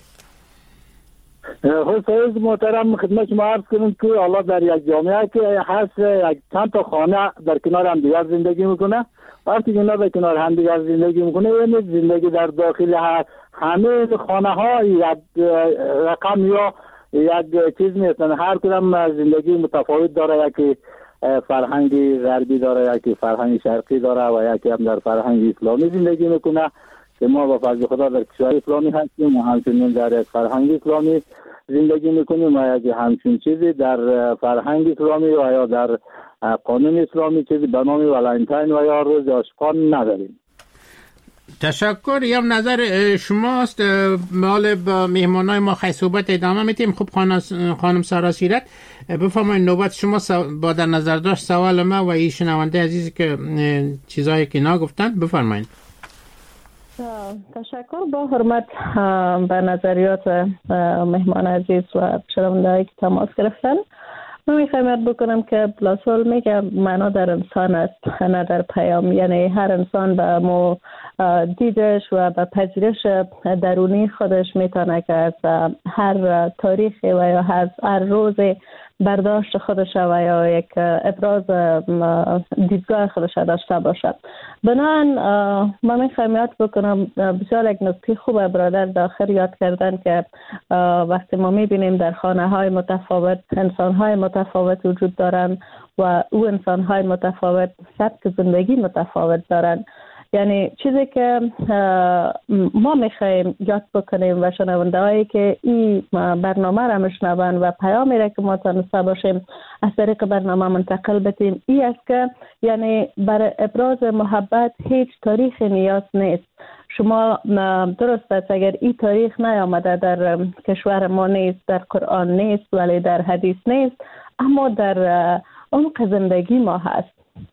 خب سعید محترم خدمت شما عرض کنیم که حالا در یک جامعه که هست یک چند تا خانه در کنار هم دیگر زندگی میکنه. وقتی که اینا در کنار هم دیگر زندگی میکنه یعنی زندگی در داخل همه خانه ها یک رقم یا یک چیز نیستن. هر کدام زندگی متفاوت داره. یکی فرهنگی غربی داره، یکی فرهنگ شرقی داره و یکی هم در فرهنگ اسلامی زندگی میکنه که ما با فضل خدا در کشور اسلامی هستیم و همچنین در یک فرهنگ اسلامی زندگی میکنیم و یک همچین چیزی در فرهنگ اسلامی و یا در قانون اسلامی چیزی به نام ولنتاین و یا روز عاشقان نداریم. تشکر. یا نظر شماست. مال با مهمانای ما خیلی صحبت ادامه میتیم. خب خانم سارا سیرت بفرمایید نوبت شما با در نظر داشت سوال ما و این شنونده عزیزی که چیزایی که اینا گفتن بفرمایید. تشکر. با حرمت به نظریات مهمان عزیز و شنونده‌ای که تماس گرفتن من میخوایم یاد بکنم که بلاسول میگه معنا در انسان است نه در پیام. یعنی هر انسان به مو دیدش و به پذیرش درونی خودش میتونه که از هر تاریخی و یا هر, هر روز برداشت خودش و یا یک ابراز دیدگاه خودش داشته باشد. بنابراین من میخوایم یاد بکنم بسیار یک نکته خوبه برادر داخل یاد کردن که وقتی ما میبینیم در خانه های متفاوت انسان های متفاوت وجود دارن و او انسان های متفاوت سبک زندگی متفاوت دارن. یعنی چیزی که ما میخوایم یاد بکنیم و شنونده هایی که این برنامه را میشنون و پیامی را که ما تانسته باشیم از طریق برنامه منتقل بتیم این است که یعنی برای ابراز محبت هیچ تاریخ نیاز نیست. شما درست است اگر این تاریخ نیامده در کشور ما نیست، در قرآن نیست ولی در حدیث نیست، اما در عمق زندگی ما هست.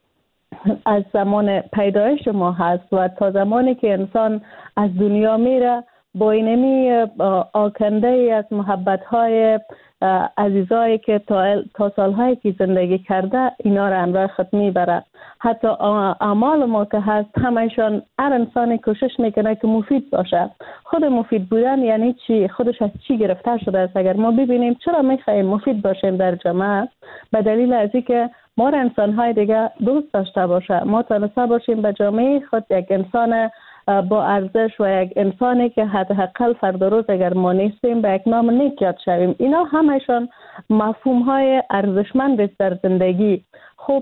از زمان پیدایش ما هست و تا زمانی که انسان از دنیا میره با اینمی آکنده ای از محبت‌های عزیزایی که تا, تا سالهایی که زندگی کرده اینا را همراه خود میبره. حتی اعمال ما که هست همشان هر انسانی کوشش میکنه که مفید باشه. خود مفید بودن یعنی چی؟ خودش از چی گرفته شده است؟ اگر ما ببینیم چرا میخوایم مفید باشیم در جامعه به دلیل از اینکه ما را انسان‌های دیگه دوست داشته باشه، ما تونسته باشیم به جامعه خود یک انسان با ارزش و یک انسانی که حداقل فردا روز اگر ما نیستیم به یک نام نیک یاد شویم. اینا همشون مفهوم‌های ارزشمند در زندگی. خب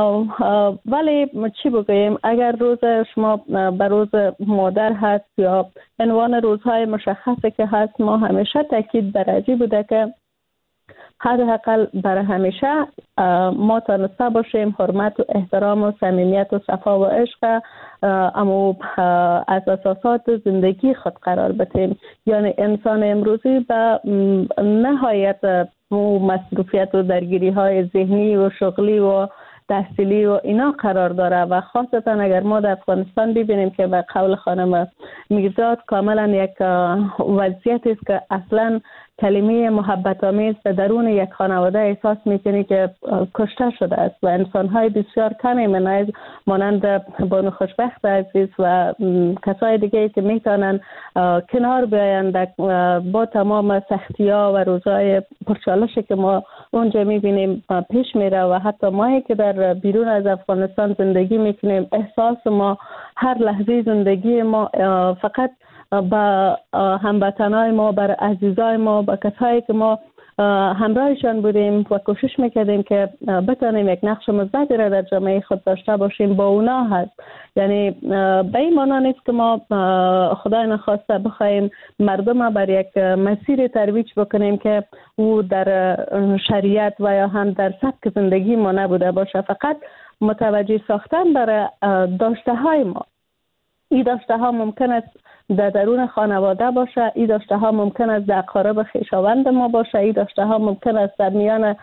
ولی چی بگوییم اگر روز شما به روز مادر هست یا عنوان روزهای مشخصی که هست ما همیشه تاکید بر ازی بوده که حداقل برای همیشه ما تانسته باشیم حرمت و احترام و صمیمیت و صفا و عشق اما از اساسات زندگی خود قرار بدیم. یعنی انسان امروزی به نهایت مصروفیت و درگیری های ذهنی و شغلی و تحصیلی و اینا قرار داره و خاصتا اگر ما در افغانستان ببینیم که به قول خانم میرزاد کاملا یک وضعیت است که اصلا کلمه محبت آمیز در درون یک خانواده احساس میکنی که کشته شده است و انسان‌های بسیار کمی منایز مانند بانو خوشبخت عزیز و کسای دیگه که میتونن کنار بیایند با تمام سختی‌ها و روزهای پرچالشی که ما اونجا میبینیم پیش میره و حتی مایی که در بیرون از افغانستان زندگی میکنیم احساس ما هر لحظه زندگی ما فقط با هموطنای ما، بر عزیزای ما، با کسایی که ما همراهشان بودیم و کوشش میکردیم که بتانیم یک نقش مثبتی را در جامعه خود داشته باشیم، با اونا هست. یعنی به این معنا نیست که ما خدای نخواسته بخوایم مردم بر یک مسیر ترویج بکنیم که او در شریعت و یا هم در سبک زندگی ما نبوده باشه، فقط متوجه ساختن بر داشته های ما. این داشته ها ممکن است در درون خانواده باشه، این داشته ها ممکن است در اقارب خویشاوند ما باشه، این داشته ها ممکن است در میان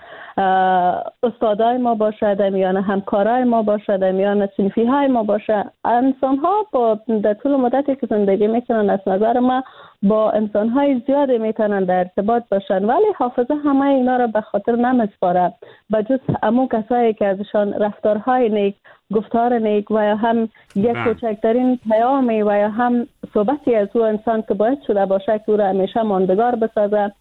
استادای ما باشه، در میان همکارای ما باشه، در میان صنفی های ما باشه. انسان ها با در طول مدتی که زندگی میکنن از نظر ما با انسان های زیاده میتونن در ارتباط باشن، ولی حافظه همه اینا را به خاطر نمیسپاره، بجز همون کسایی که ازشان رفتارهای نیک، گفتار نیک و یا هم یک کوچکترین پیامی و یا هم صحبتی از او انسان که باعث شده باشه که او را همیشه ماندگار بسازه،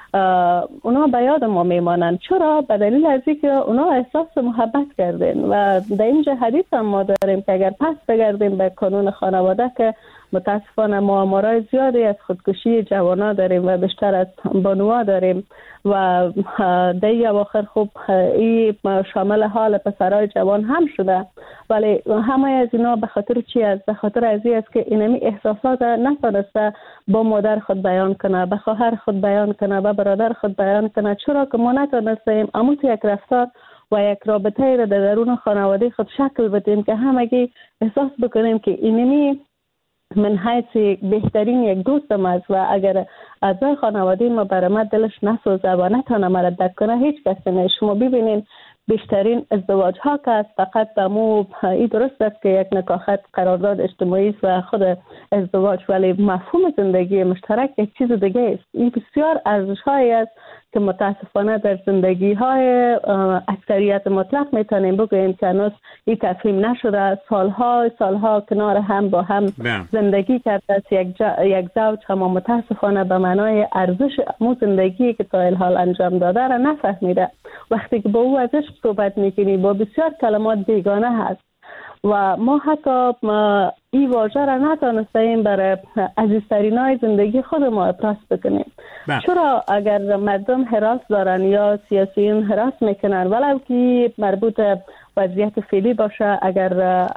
اونا به یاد ما میمانند. چرا؟ به دلیل از اینکه اونا احساس محبت کردن و در اینجا حدیث هم ما داریم که اگر پس بگردیم به قانون خانواده که متاسفانه ما آمارای زیادی از خودکشی جوانا داریم و بیشتر از بانوها داریم و در این اواخر خوب این شامل حال پسرای جوان هم شده، ولی همه از اینا به خاطر چی است؟ به خاطر از این است که اینمی احساسات نتونسته با مادر خود بیان کنه، به خواهر خود بیان کنه، به برادر خود بیان کنه. چرا که ما نتونستیم اموت یک رفتار و یک رابطه را در درون خانواده خود شکل بدیم که همگی احساس بکنیم که اینمی من حیث بهترین یک دوستم است و اگر اعضای خانواده ما برای من دلش نسوزه و نتونه مرا درک کنه هیچ کسی نه. شما ببینین بیشترین ازدواج ها که است فقط به مو این درست است که یک نکاحت قرارداد اجتماعی است و خود ازدواج، ولی مفهوم زندگی مشترک یک چیز دیگه است. این بسیار ارزش هایی است که متاسفانه در زندگی های اکثریت مطلق میتونیم بگوییم که هنوز این تفهیم نشده. سالها سالها کنار هم با هم زندگی کرده است یک, یک زوج، اما متاسفانه به معنای ارزش امو زندگی که تا الحال انجام داده را نفهمیده. وقتی که با او ازش صحبت میکنی با بسیار کلمات بیگانه هست و ما حتی این واژه را نتانستیم برای عزیزترین های زندگی خود ما ابراز بکنیم. بله. چرا اگر مردم حراس دارن یا سیاسیون حراس میکنن ولو که مربوط وضعیت فعلی باشه، اگر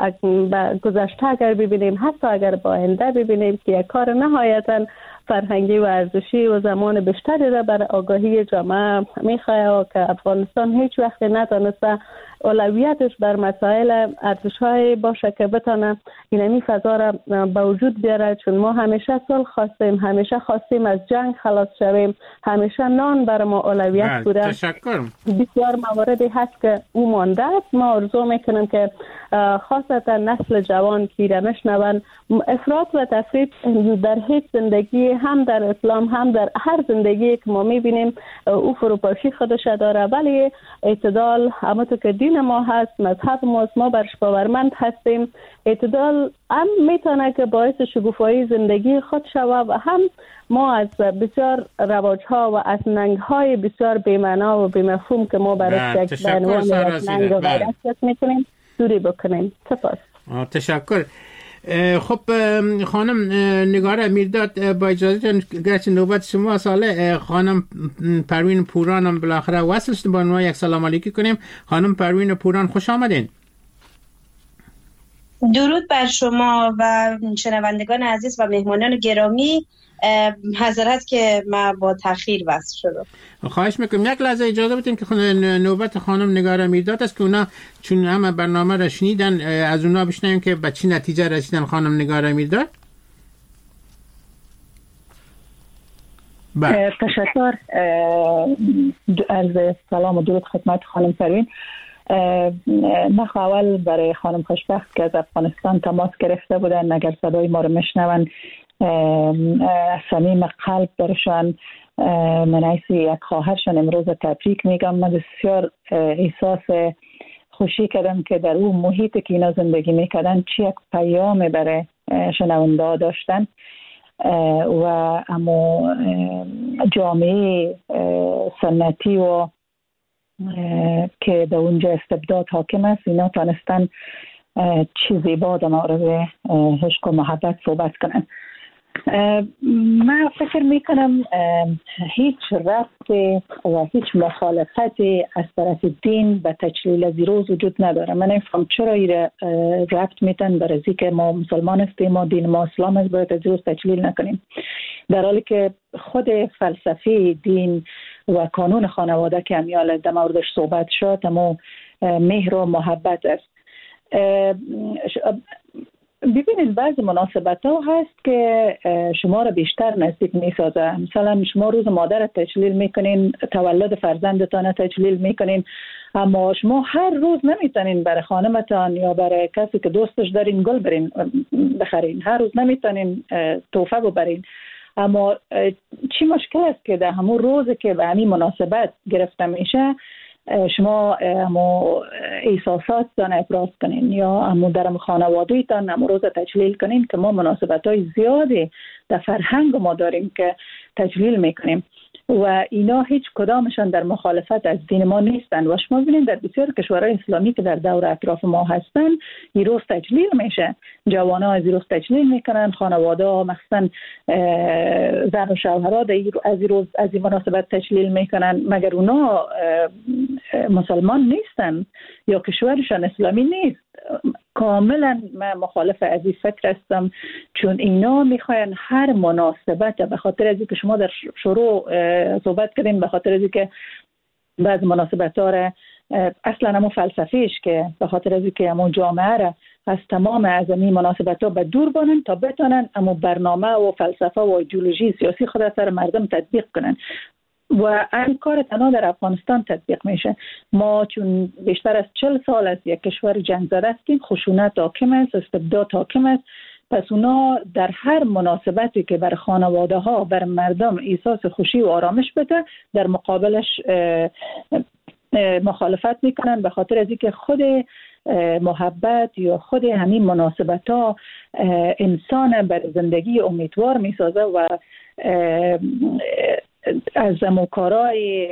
گذشته اگر ببینیم، حتی اگر با آینده ببینیم که یک کار نهایتاً فرهنگی و ارزشی و زمان بیشتری را بر آگاهی جامعه میخواه که افغانستان هیچ وقت نتونسته اولویتش بر مسائل ارزش‌های باشه که بتونه اینمی فضا را به وجود بیاره. چون ما همیشه صلح خواستیم، همیشه خواستیم از جنگ خلاص شویم، همیشه نان بر ما اولویت بوده. تشکر. بسیار مواردی هست که او مانده است. ما آرزو میکنم که خاصتا نسل جوان که را میشنون افراط و تفریط در هیچ زندگی، هم در اسلام هم در هر زندگی که ما میبینیم او فروپاشی خودش داره، ولی اعتدال همونطور که دین ما هست، مذهب ماست، ما برش باورمند هستیم. اعتدال هم میتونه که باعث شکوفایی زندگی خود شود و هم ما از بسیار رواج ها و از ننگ های بسیار بی‌معنا و بی‌مفهوم که ما برای یک بنوان یک ننگ و غیرت میکنیم دوری بکنیم. سپاس. تشکر. خب خانم نگار امیرداد، با اجازهتون گرچه نوبت شما ساله، خانم پروین پوران هم بالاخره وصل شد، با ما یک سلام علیکی کنیم. خانم پروین پوران خوش آمدین. درود بر شما و شنوندگان عزیز و مهمانان گرامی. حضرت که ما با تأخیر وصل شدم. خواهش میکنم یک لحظه اجازه بدین که نوبت خانم نگار امیرداد است که اونا چون همه برنامه را شنیدن از اونا بشنویم که به چی نتیجه رسیدن. خانم نگار امیرداد. تشکر. عرض سلام و درود خدمت خانم پروین. نخ اول برای خانم خوشبخت که از افغانستان تماس گرفته بودن، اگر صدای ما رو میشنون از صمیم قلب برشان من عیسی یک خواهرشان امروز تبریک میگم. من بسیار احساس خوشی کردم که در اون محیطی که اینا زندگی میکردن چی یک پیام برای شنونده داشتن و اما جامعه سنتی و که در اونجا استبداد حاکم است، اینا تانستن چی زیبا در مورد عشق و محبت صحبت کنن. من فکر میکنم هیچ ربط و هیچ مخالفتی از طرف دین به تجلیل از روز وجود نداره. من نمیفهم چرا این ربط میتن بر ازی که ما مسلمان هستیم، ما دین ما اسلام است، باید از روز تجلیل نکنیم، در حالی که خود فلسفه دین و قانون خانواده که همیال در موردش صحبت شد اما مهر و محبت است. ببینید بعضی مناسبت ها هست که شما را بیشتر نزدیک می سازه. مثلا شما روز مادر تجلیل میکنین، تولد فرزندتان تجلیل میکنین، اما شما هر روز نمیتونین برای خانمتان یا برای کسی که دوستش دارین گل برین بخرین، هر روز نمیتونین تحفه ببرین. اما چی مشکل است که در همون روز که به همین مناسبت گرفته میشه شما همو احساسات تان ابراز کنین یا همو در خانواده تان همو روز تجلیل کنین که ما مناسبت های زیادی در فرهنگ ما داریم که تجلیل میکنیم و اینا هیچ کدامشان در مخالفت از دین ما نیستن. و شما ببینید در بسیار کشورهای اسلامی که در دور اطراف ما هستن این روز تجلیل میشه، جوانان از این روز تجلیل میکنن، خانواده ها مخصوصا زن و شوهرها از این روز از این مناسبت تجلیل میکنن، مگر اونا مسلمان نیستن یا کشورشان اسلامی نیست. کاملا من مخالف از این فکر هستم، چون اینا میخواین هر مناسبت به خاطر از که شما در شروع صحبت کردیم، به خاطر از که بعض مناسبت ها را اصلا همون فلسفیش که به خاطر از که همون جامعه را از تمام اعظمی مناسبت ها به دور بانن تا بتانن همون برنامه و فلسفه و ایدئولوژی سیاسی خود سر مردم تطبیق کنن و این کار تنها در افغانستان تطبیق میشه. ما چون بیشتر از چل سال از یک کشور جنگ زده هستیم، خشونت حاکم است، استبداد حاکم است، پس اونا در هر مناسبتی که بر خانواده ها بر مردم احساس خوشی و آرامش بده در مقابلش مخالفت میکنن، به خاطر از اینکه خود محبت یا خود همین مناسبت ها انسان بر زندگی امیدوار میسازه و از مکارای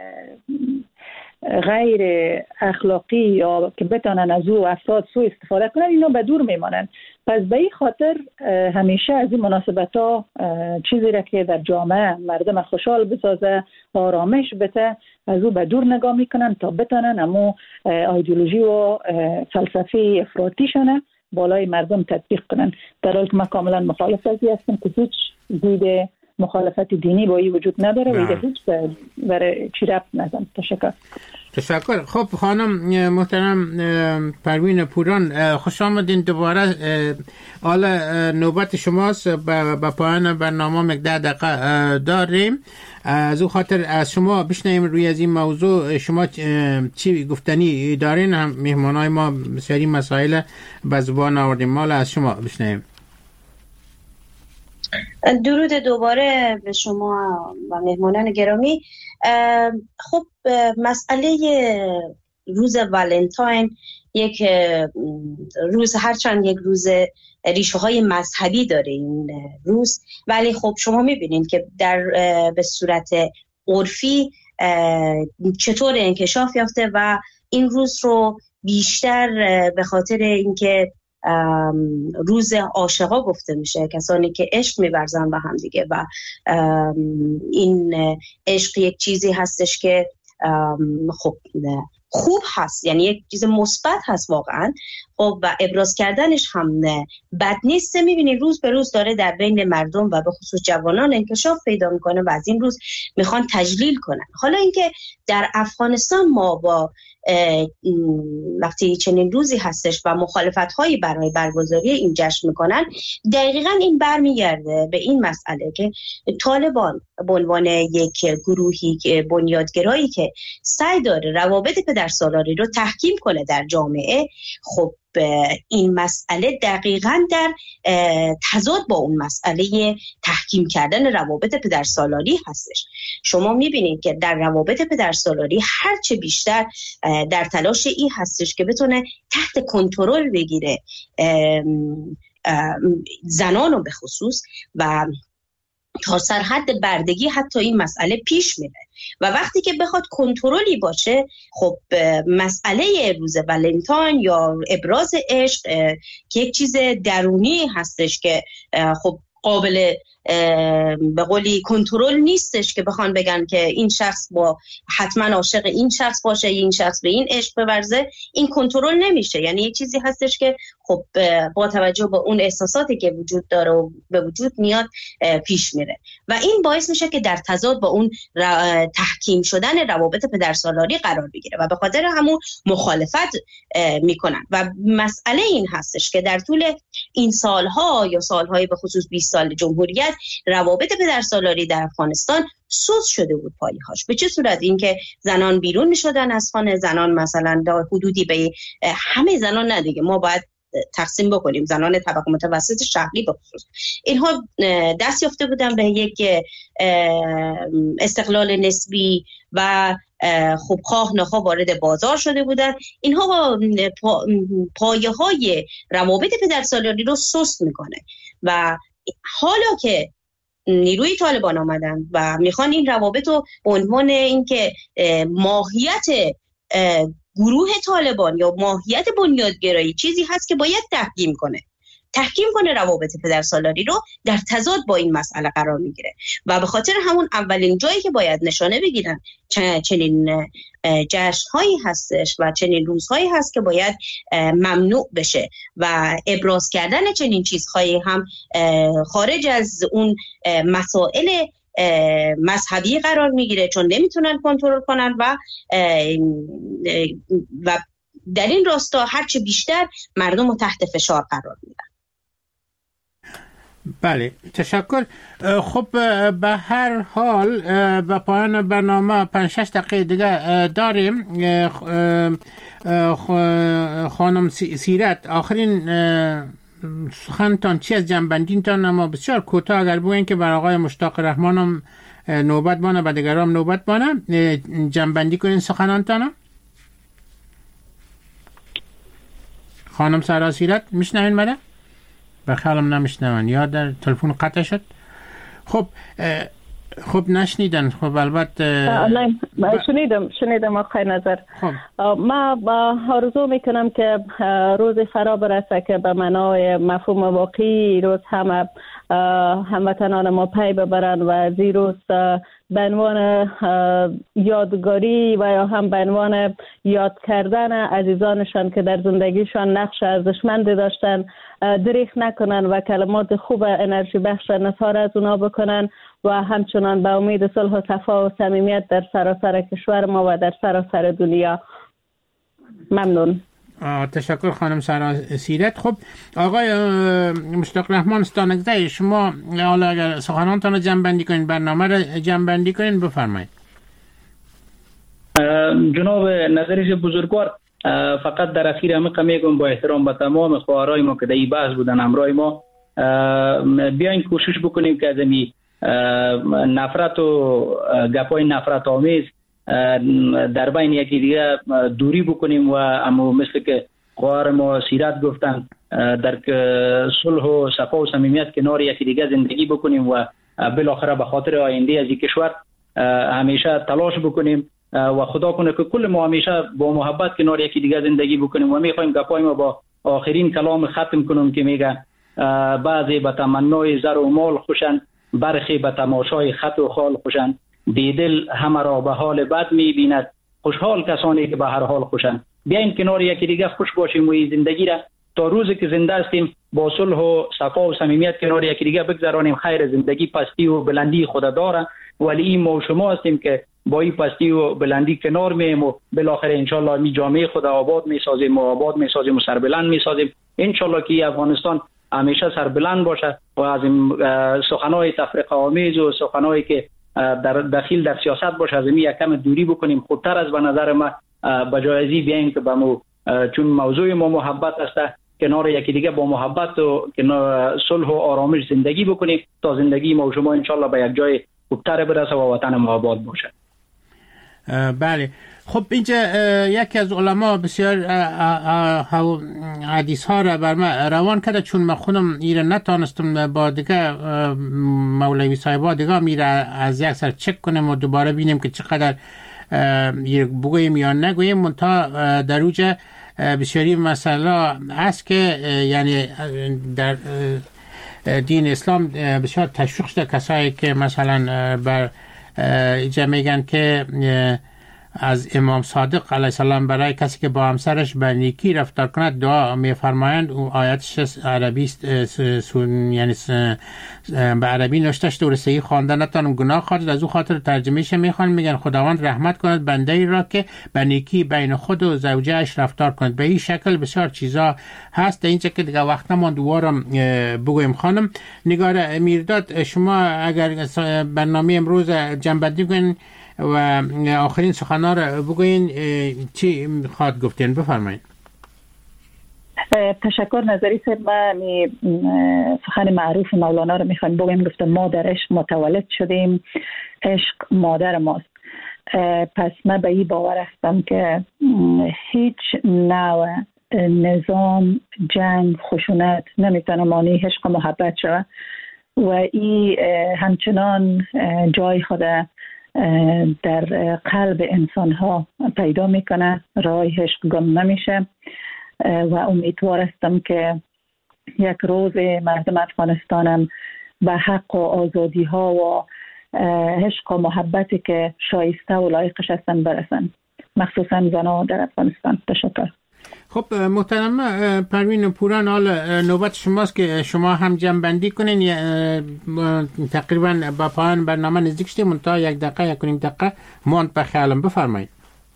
غیر اخلاقی یا که بتانن از او افراد سوء استفاده کنن اینا به دور میمانن. پس به این خاطر همیشه از این مناسبت ها چیزی را که در جامعه مردم خوشحال بسازه، آرامش بده، از او به دور نگاه میکنن تا بتانن امو ایدئولوژی و فلسفه افراطیشونه بالای مردم تطبیق کنن. در حالی که من کاملا مخالف از این هستم که هیچ دید مخالفت دینی با این وجود نداره و این هیچ برای چی ربط ندارم. تشکر. تشکر. خب خانم محترم پروین پوران، خوش آمدین دوباره. حالا نوبت شماست، به پایان برنامه مقدار دقیقه داریم. از او خاطر از شما بشنویم روی از این موضوع شما چی گفتنی دارین. هم مهمانای ما بسیاری مسائل به زبان آوردیم، مال از شما بشنویم. درود دوباره به شما و مهمانان گرامی. خب مسئله روز ولنتاین یک روز، هرچند یک روز ریشه های مذهبی داره این روز، ولی خب شما میبینید که در به صورت عرفی چطور انکشاف یافته و این روز رو بیشتر به خاطر اینکه روز عاشقا گفته میشه، کسانی که عشق می‌ورزن به هم دیگه و این عشق یک چیزی هستش که خب خوب هست، یعنی یک چیز مثبت هست واقعا، خب و ابراز کردنش هم بد نیست. میبینی روز به روز داره در بین مردم و به خصوص جوانان انکشاف پیدا میکنه و از این روز میخوان تجلیل کنن. حالا اینکه در افغانستان ما با وقتی چنین روزی هستش و مخالفت هایی برای برگزاری این جشن میکنن، دقیقاً این برمیگرده به این مسئله که طالبان به عنوان یک گروهی که بنیادگرایی که سعی داره روابط پدرسالاری رو تحکیم کنه در جامعه، خب این مسئله دقیقاً در تضاد با اون مسئله تحکیم کردن روابط پدرسالاری هستش. شما میبینید که در روابط پدرسالاری هرچه بیشتر در تلاش این هستش که بتونه تحت کنترل بگیره زنان رو به خصوص و تا سرحد بردگی حتی این مسئله پیش میره و وقتی که بخواد کنترلی باشه، خب مسئله روز ولنتاین یا ابراز عشق که یک چیز درونی هستش که خب قابل به قولی کنترل نیستش که بخوان بگن که این شخص با حتما عاشق این شخص باشه، این شخص به این عشق بورزه، این کنترل نمیشه. یعنی یک چیزی هستش که خب با توجه به اون احساساتی که وجود داره و به وجود میاد پیش میره و این باعث میشه که در تضاد با اون تحکیم شدن روابط پدرسالاری قرار بگیره و به خاطر همون مخالفت میکنن و مسئله این هستش که در طول این سالها یا سالهای به خصوص بیست سال جمهوریت روابط پدرسالاری در افغانستان سوس شده بود پایه‌هاش. به چه صورت؟ اینکه زنان بیرون میشدن از خانه، زنان مثلا در حدودی به همه زنان نه دیگه، ما باید تقسیم بکنیم، زنان طبقه متوسط شهری به خصوص اینها دست یافته بودن به یک استقلال نسبی و خب خواه نخواه وارد بازار شده بودن. اینها پا، پایه های روابط پدرسالاری رو سست میکنه و حالا که نیروی طالبان آمدن و میخوان این روابط رو به عنوان اینکه ماهیت گروه طالبان یا ماهیت بنیادگرایی چیزی هست که باید تحکیم کنه تحکیم کنه روابط پدرسالاری رو، در تضاد با این مسئله قرار میگیره و به خاطر همون اولین جایی که باید نشانه بگیرن چنین جشن‌هایی هستش و چنین روزهایی هست که باید ممنوع بشه و ابراز کردن چنین چیزهایی هم خارج از اون مسائل مذهبی قرار میگیره، چون نمیتونن کنترل کنن و و در این راستا هرچه بیشتر مردم رو تحت فشار قرار میدن. بله، تشکر. خب به هر حال به پایان برنامه پنج شش دقیقه دیگه داریم. خانم سیرت، آخرین سخنتان چی از جنبندینتان؟ اما بسیار کوتاه اگر بگوین که بر آقای مشتاق رحمانم نوبت بانه، به دیگرام نوبت بانه، جنبندی کنین سخنانتان. خانم سارا سیرت میشنوین منه؟ بخیالم نمیشنون یا در تلفن قطع شد. خب خب نشنیدن. خب البته نه شنیدم شنیدم آقای نظر. خب. ما با آرزو میکنم که روز فرا برسه که به معنای مفهوم واقعی روز همه هموطنان ما پی ببرن و زیروز به عنوان یادگاری و یا هم به عنوان یاد کردن عزیزانشان که در زندگیشان نقش ارزشمندی داشتن دریغ نکنن و کلمات خوب انرژی بخش نثار از اونا بکنن و همچنان به امید صلح و صفا و صمیمیت در سراسر کشور ما و در سراسر دنیا. ممنون. تشکر خانم سارا سیرت. خب آقای مشتاق رحمان استانگزی، شما حالا اگر سخنانتان رو جمع بندی کنین، برنامه رو جمع بندی کنین، بفرمایید. جناب نظریش بزرگوار، فقط در اخیر همه میگم با احترام به تمام خواهرای ما که در این بحث بودن همراه ما، بیاین کوشش بکنیم که از این نفرت و گپای نفرت آمیز در بین یکی دیگه دوری بکنیم و اما مثل که خواهر ما سیرت گفتن در صلح و صفا و صمیمیت کنار یکی دیگه زندگی بکنیم و بالاخره به خاطر آینده از این کشور همیشه تلاش بکنیم و خدا کنه که کل ما همیشه با محبت کنار یکی دیگه زندگی بکنیم. و میخوایم گپای ما با آخرین کلام ختم کنم که میگه بعضی به تمنای زر و مال خوشن، برخی به تماشای خط و خال خوشن، بیدل همه را به حال بد میبیند، خوشحال کسانی که به هر حال خوشن. بیاین کنار یکی دیگه خوش باشیم و این زندگی را تا روزی که زنده هستیم با صلح و صفا و صمیمیت کنار یکی دیگه بگذرانیم. خیر زندگی پستی و بلندی خود داره، ولی این ما و شما هستیم که با این پستی و بلندی کنار مییم و بالاخره انشالله می جامعه خود آباد میسازیم و آباد میسازیم و سربلند میسازیم. انشالله که افغانستان همیشه سربلند باشه و از این سخنهای تفرقه آمیز و سخنهایی که در داخل در سیاست باشه از این یکم دوری بکنیم. خودتر از به نظر ما بجایزی بیایم که به مو چون موضوع ما محبت است، کنار یکی دیگه با محبت و کنار صلح و آرامش زندگی بکنیم تا زندگی ما و شما انشالله به یک جای خوبتر برسه و وطن ما آباد باشه. بله. خب اینجا یکی از علما بسیار حدیث ها را بر من روان کرده، چون من خودم ایره نتانستم با دیگه مولوی صاحبا دیگه میره از یک سر چک کنم و دوباره بینیم که چقدر بگویم یا نگویم. منتها در اوجه بسیاری مسئله است که یعنی در دین اسلام بسیار تشویق شده. کسایی که مثلا بر اینجا میگن که از امام صادق علیه السلام برای کسی که با همسرش به نیکی رفتار کند دعا میفرمایند. اون آیتش عربی است، یعنی به عربی نوشته شده و صحیح خوانده نتونم گناه خواهد، از او خاطر ترجمهش میخوان، میگن خداوند رحمت کند بنده ای را که به نیکی بین خود و زوجهش رفتار کند. به این شکل بسیار چیزا هست. اینجا که دیگه وقت نمان دوبارم بگویم. خانم نگار میرداد، شما اگر برنامه امروز جنبندی کنین و آخرین سخن‌ها را بگوین، چی خواهد گفتین؟ بفرمایید. تشکر نظری صاحب. من سخن معروف مولانا رو میخوایم بگیم. گفتم ما در عشق متولد شدیم، عشق مادر ماست. پس من به این باور هستم که هیچ نوع نظام، جنگ، خشونت نمیتونه مانع عشق و محبت شود و این همچنان جای خود در قلب انسان ها پیدا میکنه، راه عشق گم نمیشه و امیدوار هستم که یک روز مردم افغانستانم به حق و آزادی ها و عشق و محبتی که شایسته و لایقش هستن برسن، مخصوصا زنها در افغانستان. تشکر. خب محترم پروین پوران، حال نوبت شماست که شما هم جمع کنین. تقریبا با پایان برنامه نزدیک شدیم، منتها یک دقیقه یک کنیم دقیقه ماند به خیالم. بفرمایید.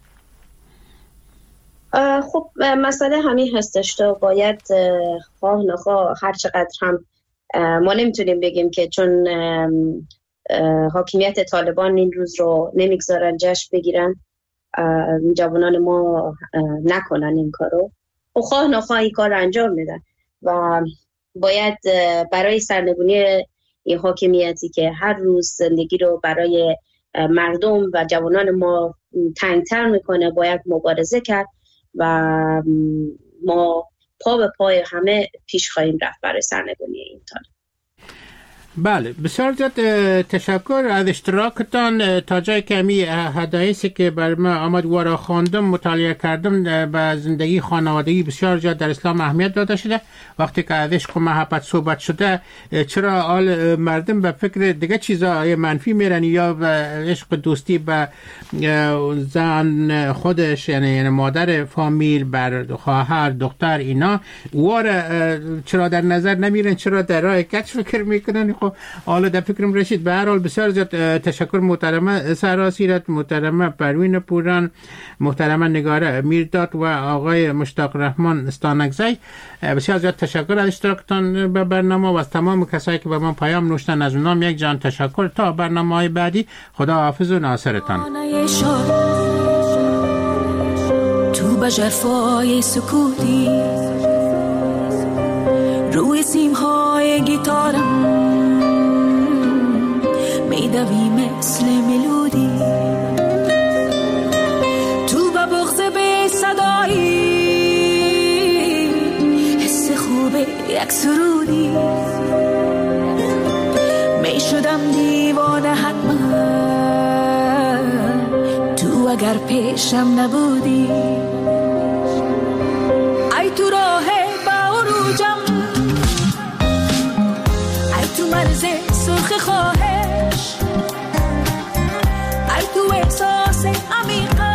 خب مسئله همین هستش، تو باید خواه نخواه هر چقدر هم ما نمیتونیم بگیم که چون حاکمیت طالبان این روز رو نمیگذارن جشن بگیرن جوانان ما نکنن این کارو، و خواه نخواه این کار رو انجام میدن و باید برای سرنگونی این حاکمیتی که هر روز زندگی رو برای مردم و جوانان ما تنگتر میکنه باید مبارزه کرد و ما پا به پای همه پیش خواهیم رفت برای سرنگونی این طالب. بله، بسیار زیاد تشکر از اشتراکتان. تا جای کمی حدایثی که بر من آمد و را خواندم، مطالعه کردم، به زندگی خانوادگی بسیار زیاد در اسلام اهمیت داده شده. وقتی که از عشق و محبت صحبت شده، چرا آل مردم به فکر دیگه چیزای منفی میرن یا به عشق دوستی به زن خودش، یعنی یعنی مادر فامیل، بر خواهر، دختر، اینا وار چرا در نظر نمیرن، چرا در راه کج فکر میکنن؟ خب حالا در فکرم رسید. به هر حال بسیار زیاد تشکر محترمه سهرا سیرت، محترمه پروین پوران، محترمه نگار میرداد و آقای مشتاق رحمان استانکزی. بسیار زیاد تشکر از اشتراکتان به برنامه و از تمام کسایی که به من پیام نوشتن، از اونام یک جان تشکر. تا برنامه‌های بعدی، خدا حافظ و ناصرتان. تو به جرفای سکوتی روی سیم‌های گیتارم میدوی مثل ملودی، تو به بغض به صدایی حس خوبه یک سرودی، میشدم دیوانه حتما تو اگر پیشم نبودی. ای تو راه با عروجم، ای تو مرز سرخ خواهش، ای تو احساس عمیقا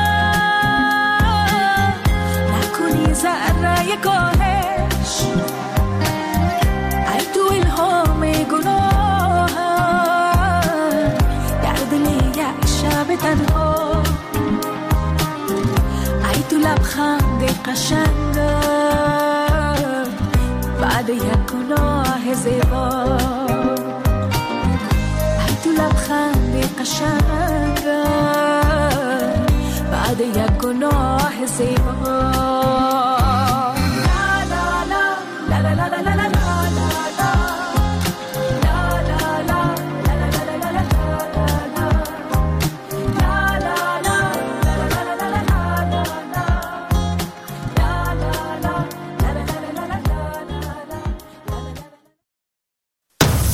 نکنی ذره کاهش، ای تو الهام گناه در دل یک شب تنها، ای تو لبخند قشنگ بعد یک گناه زیبا، ای تو لبخند قشنگ بعد یک گناه زیبا.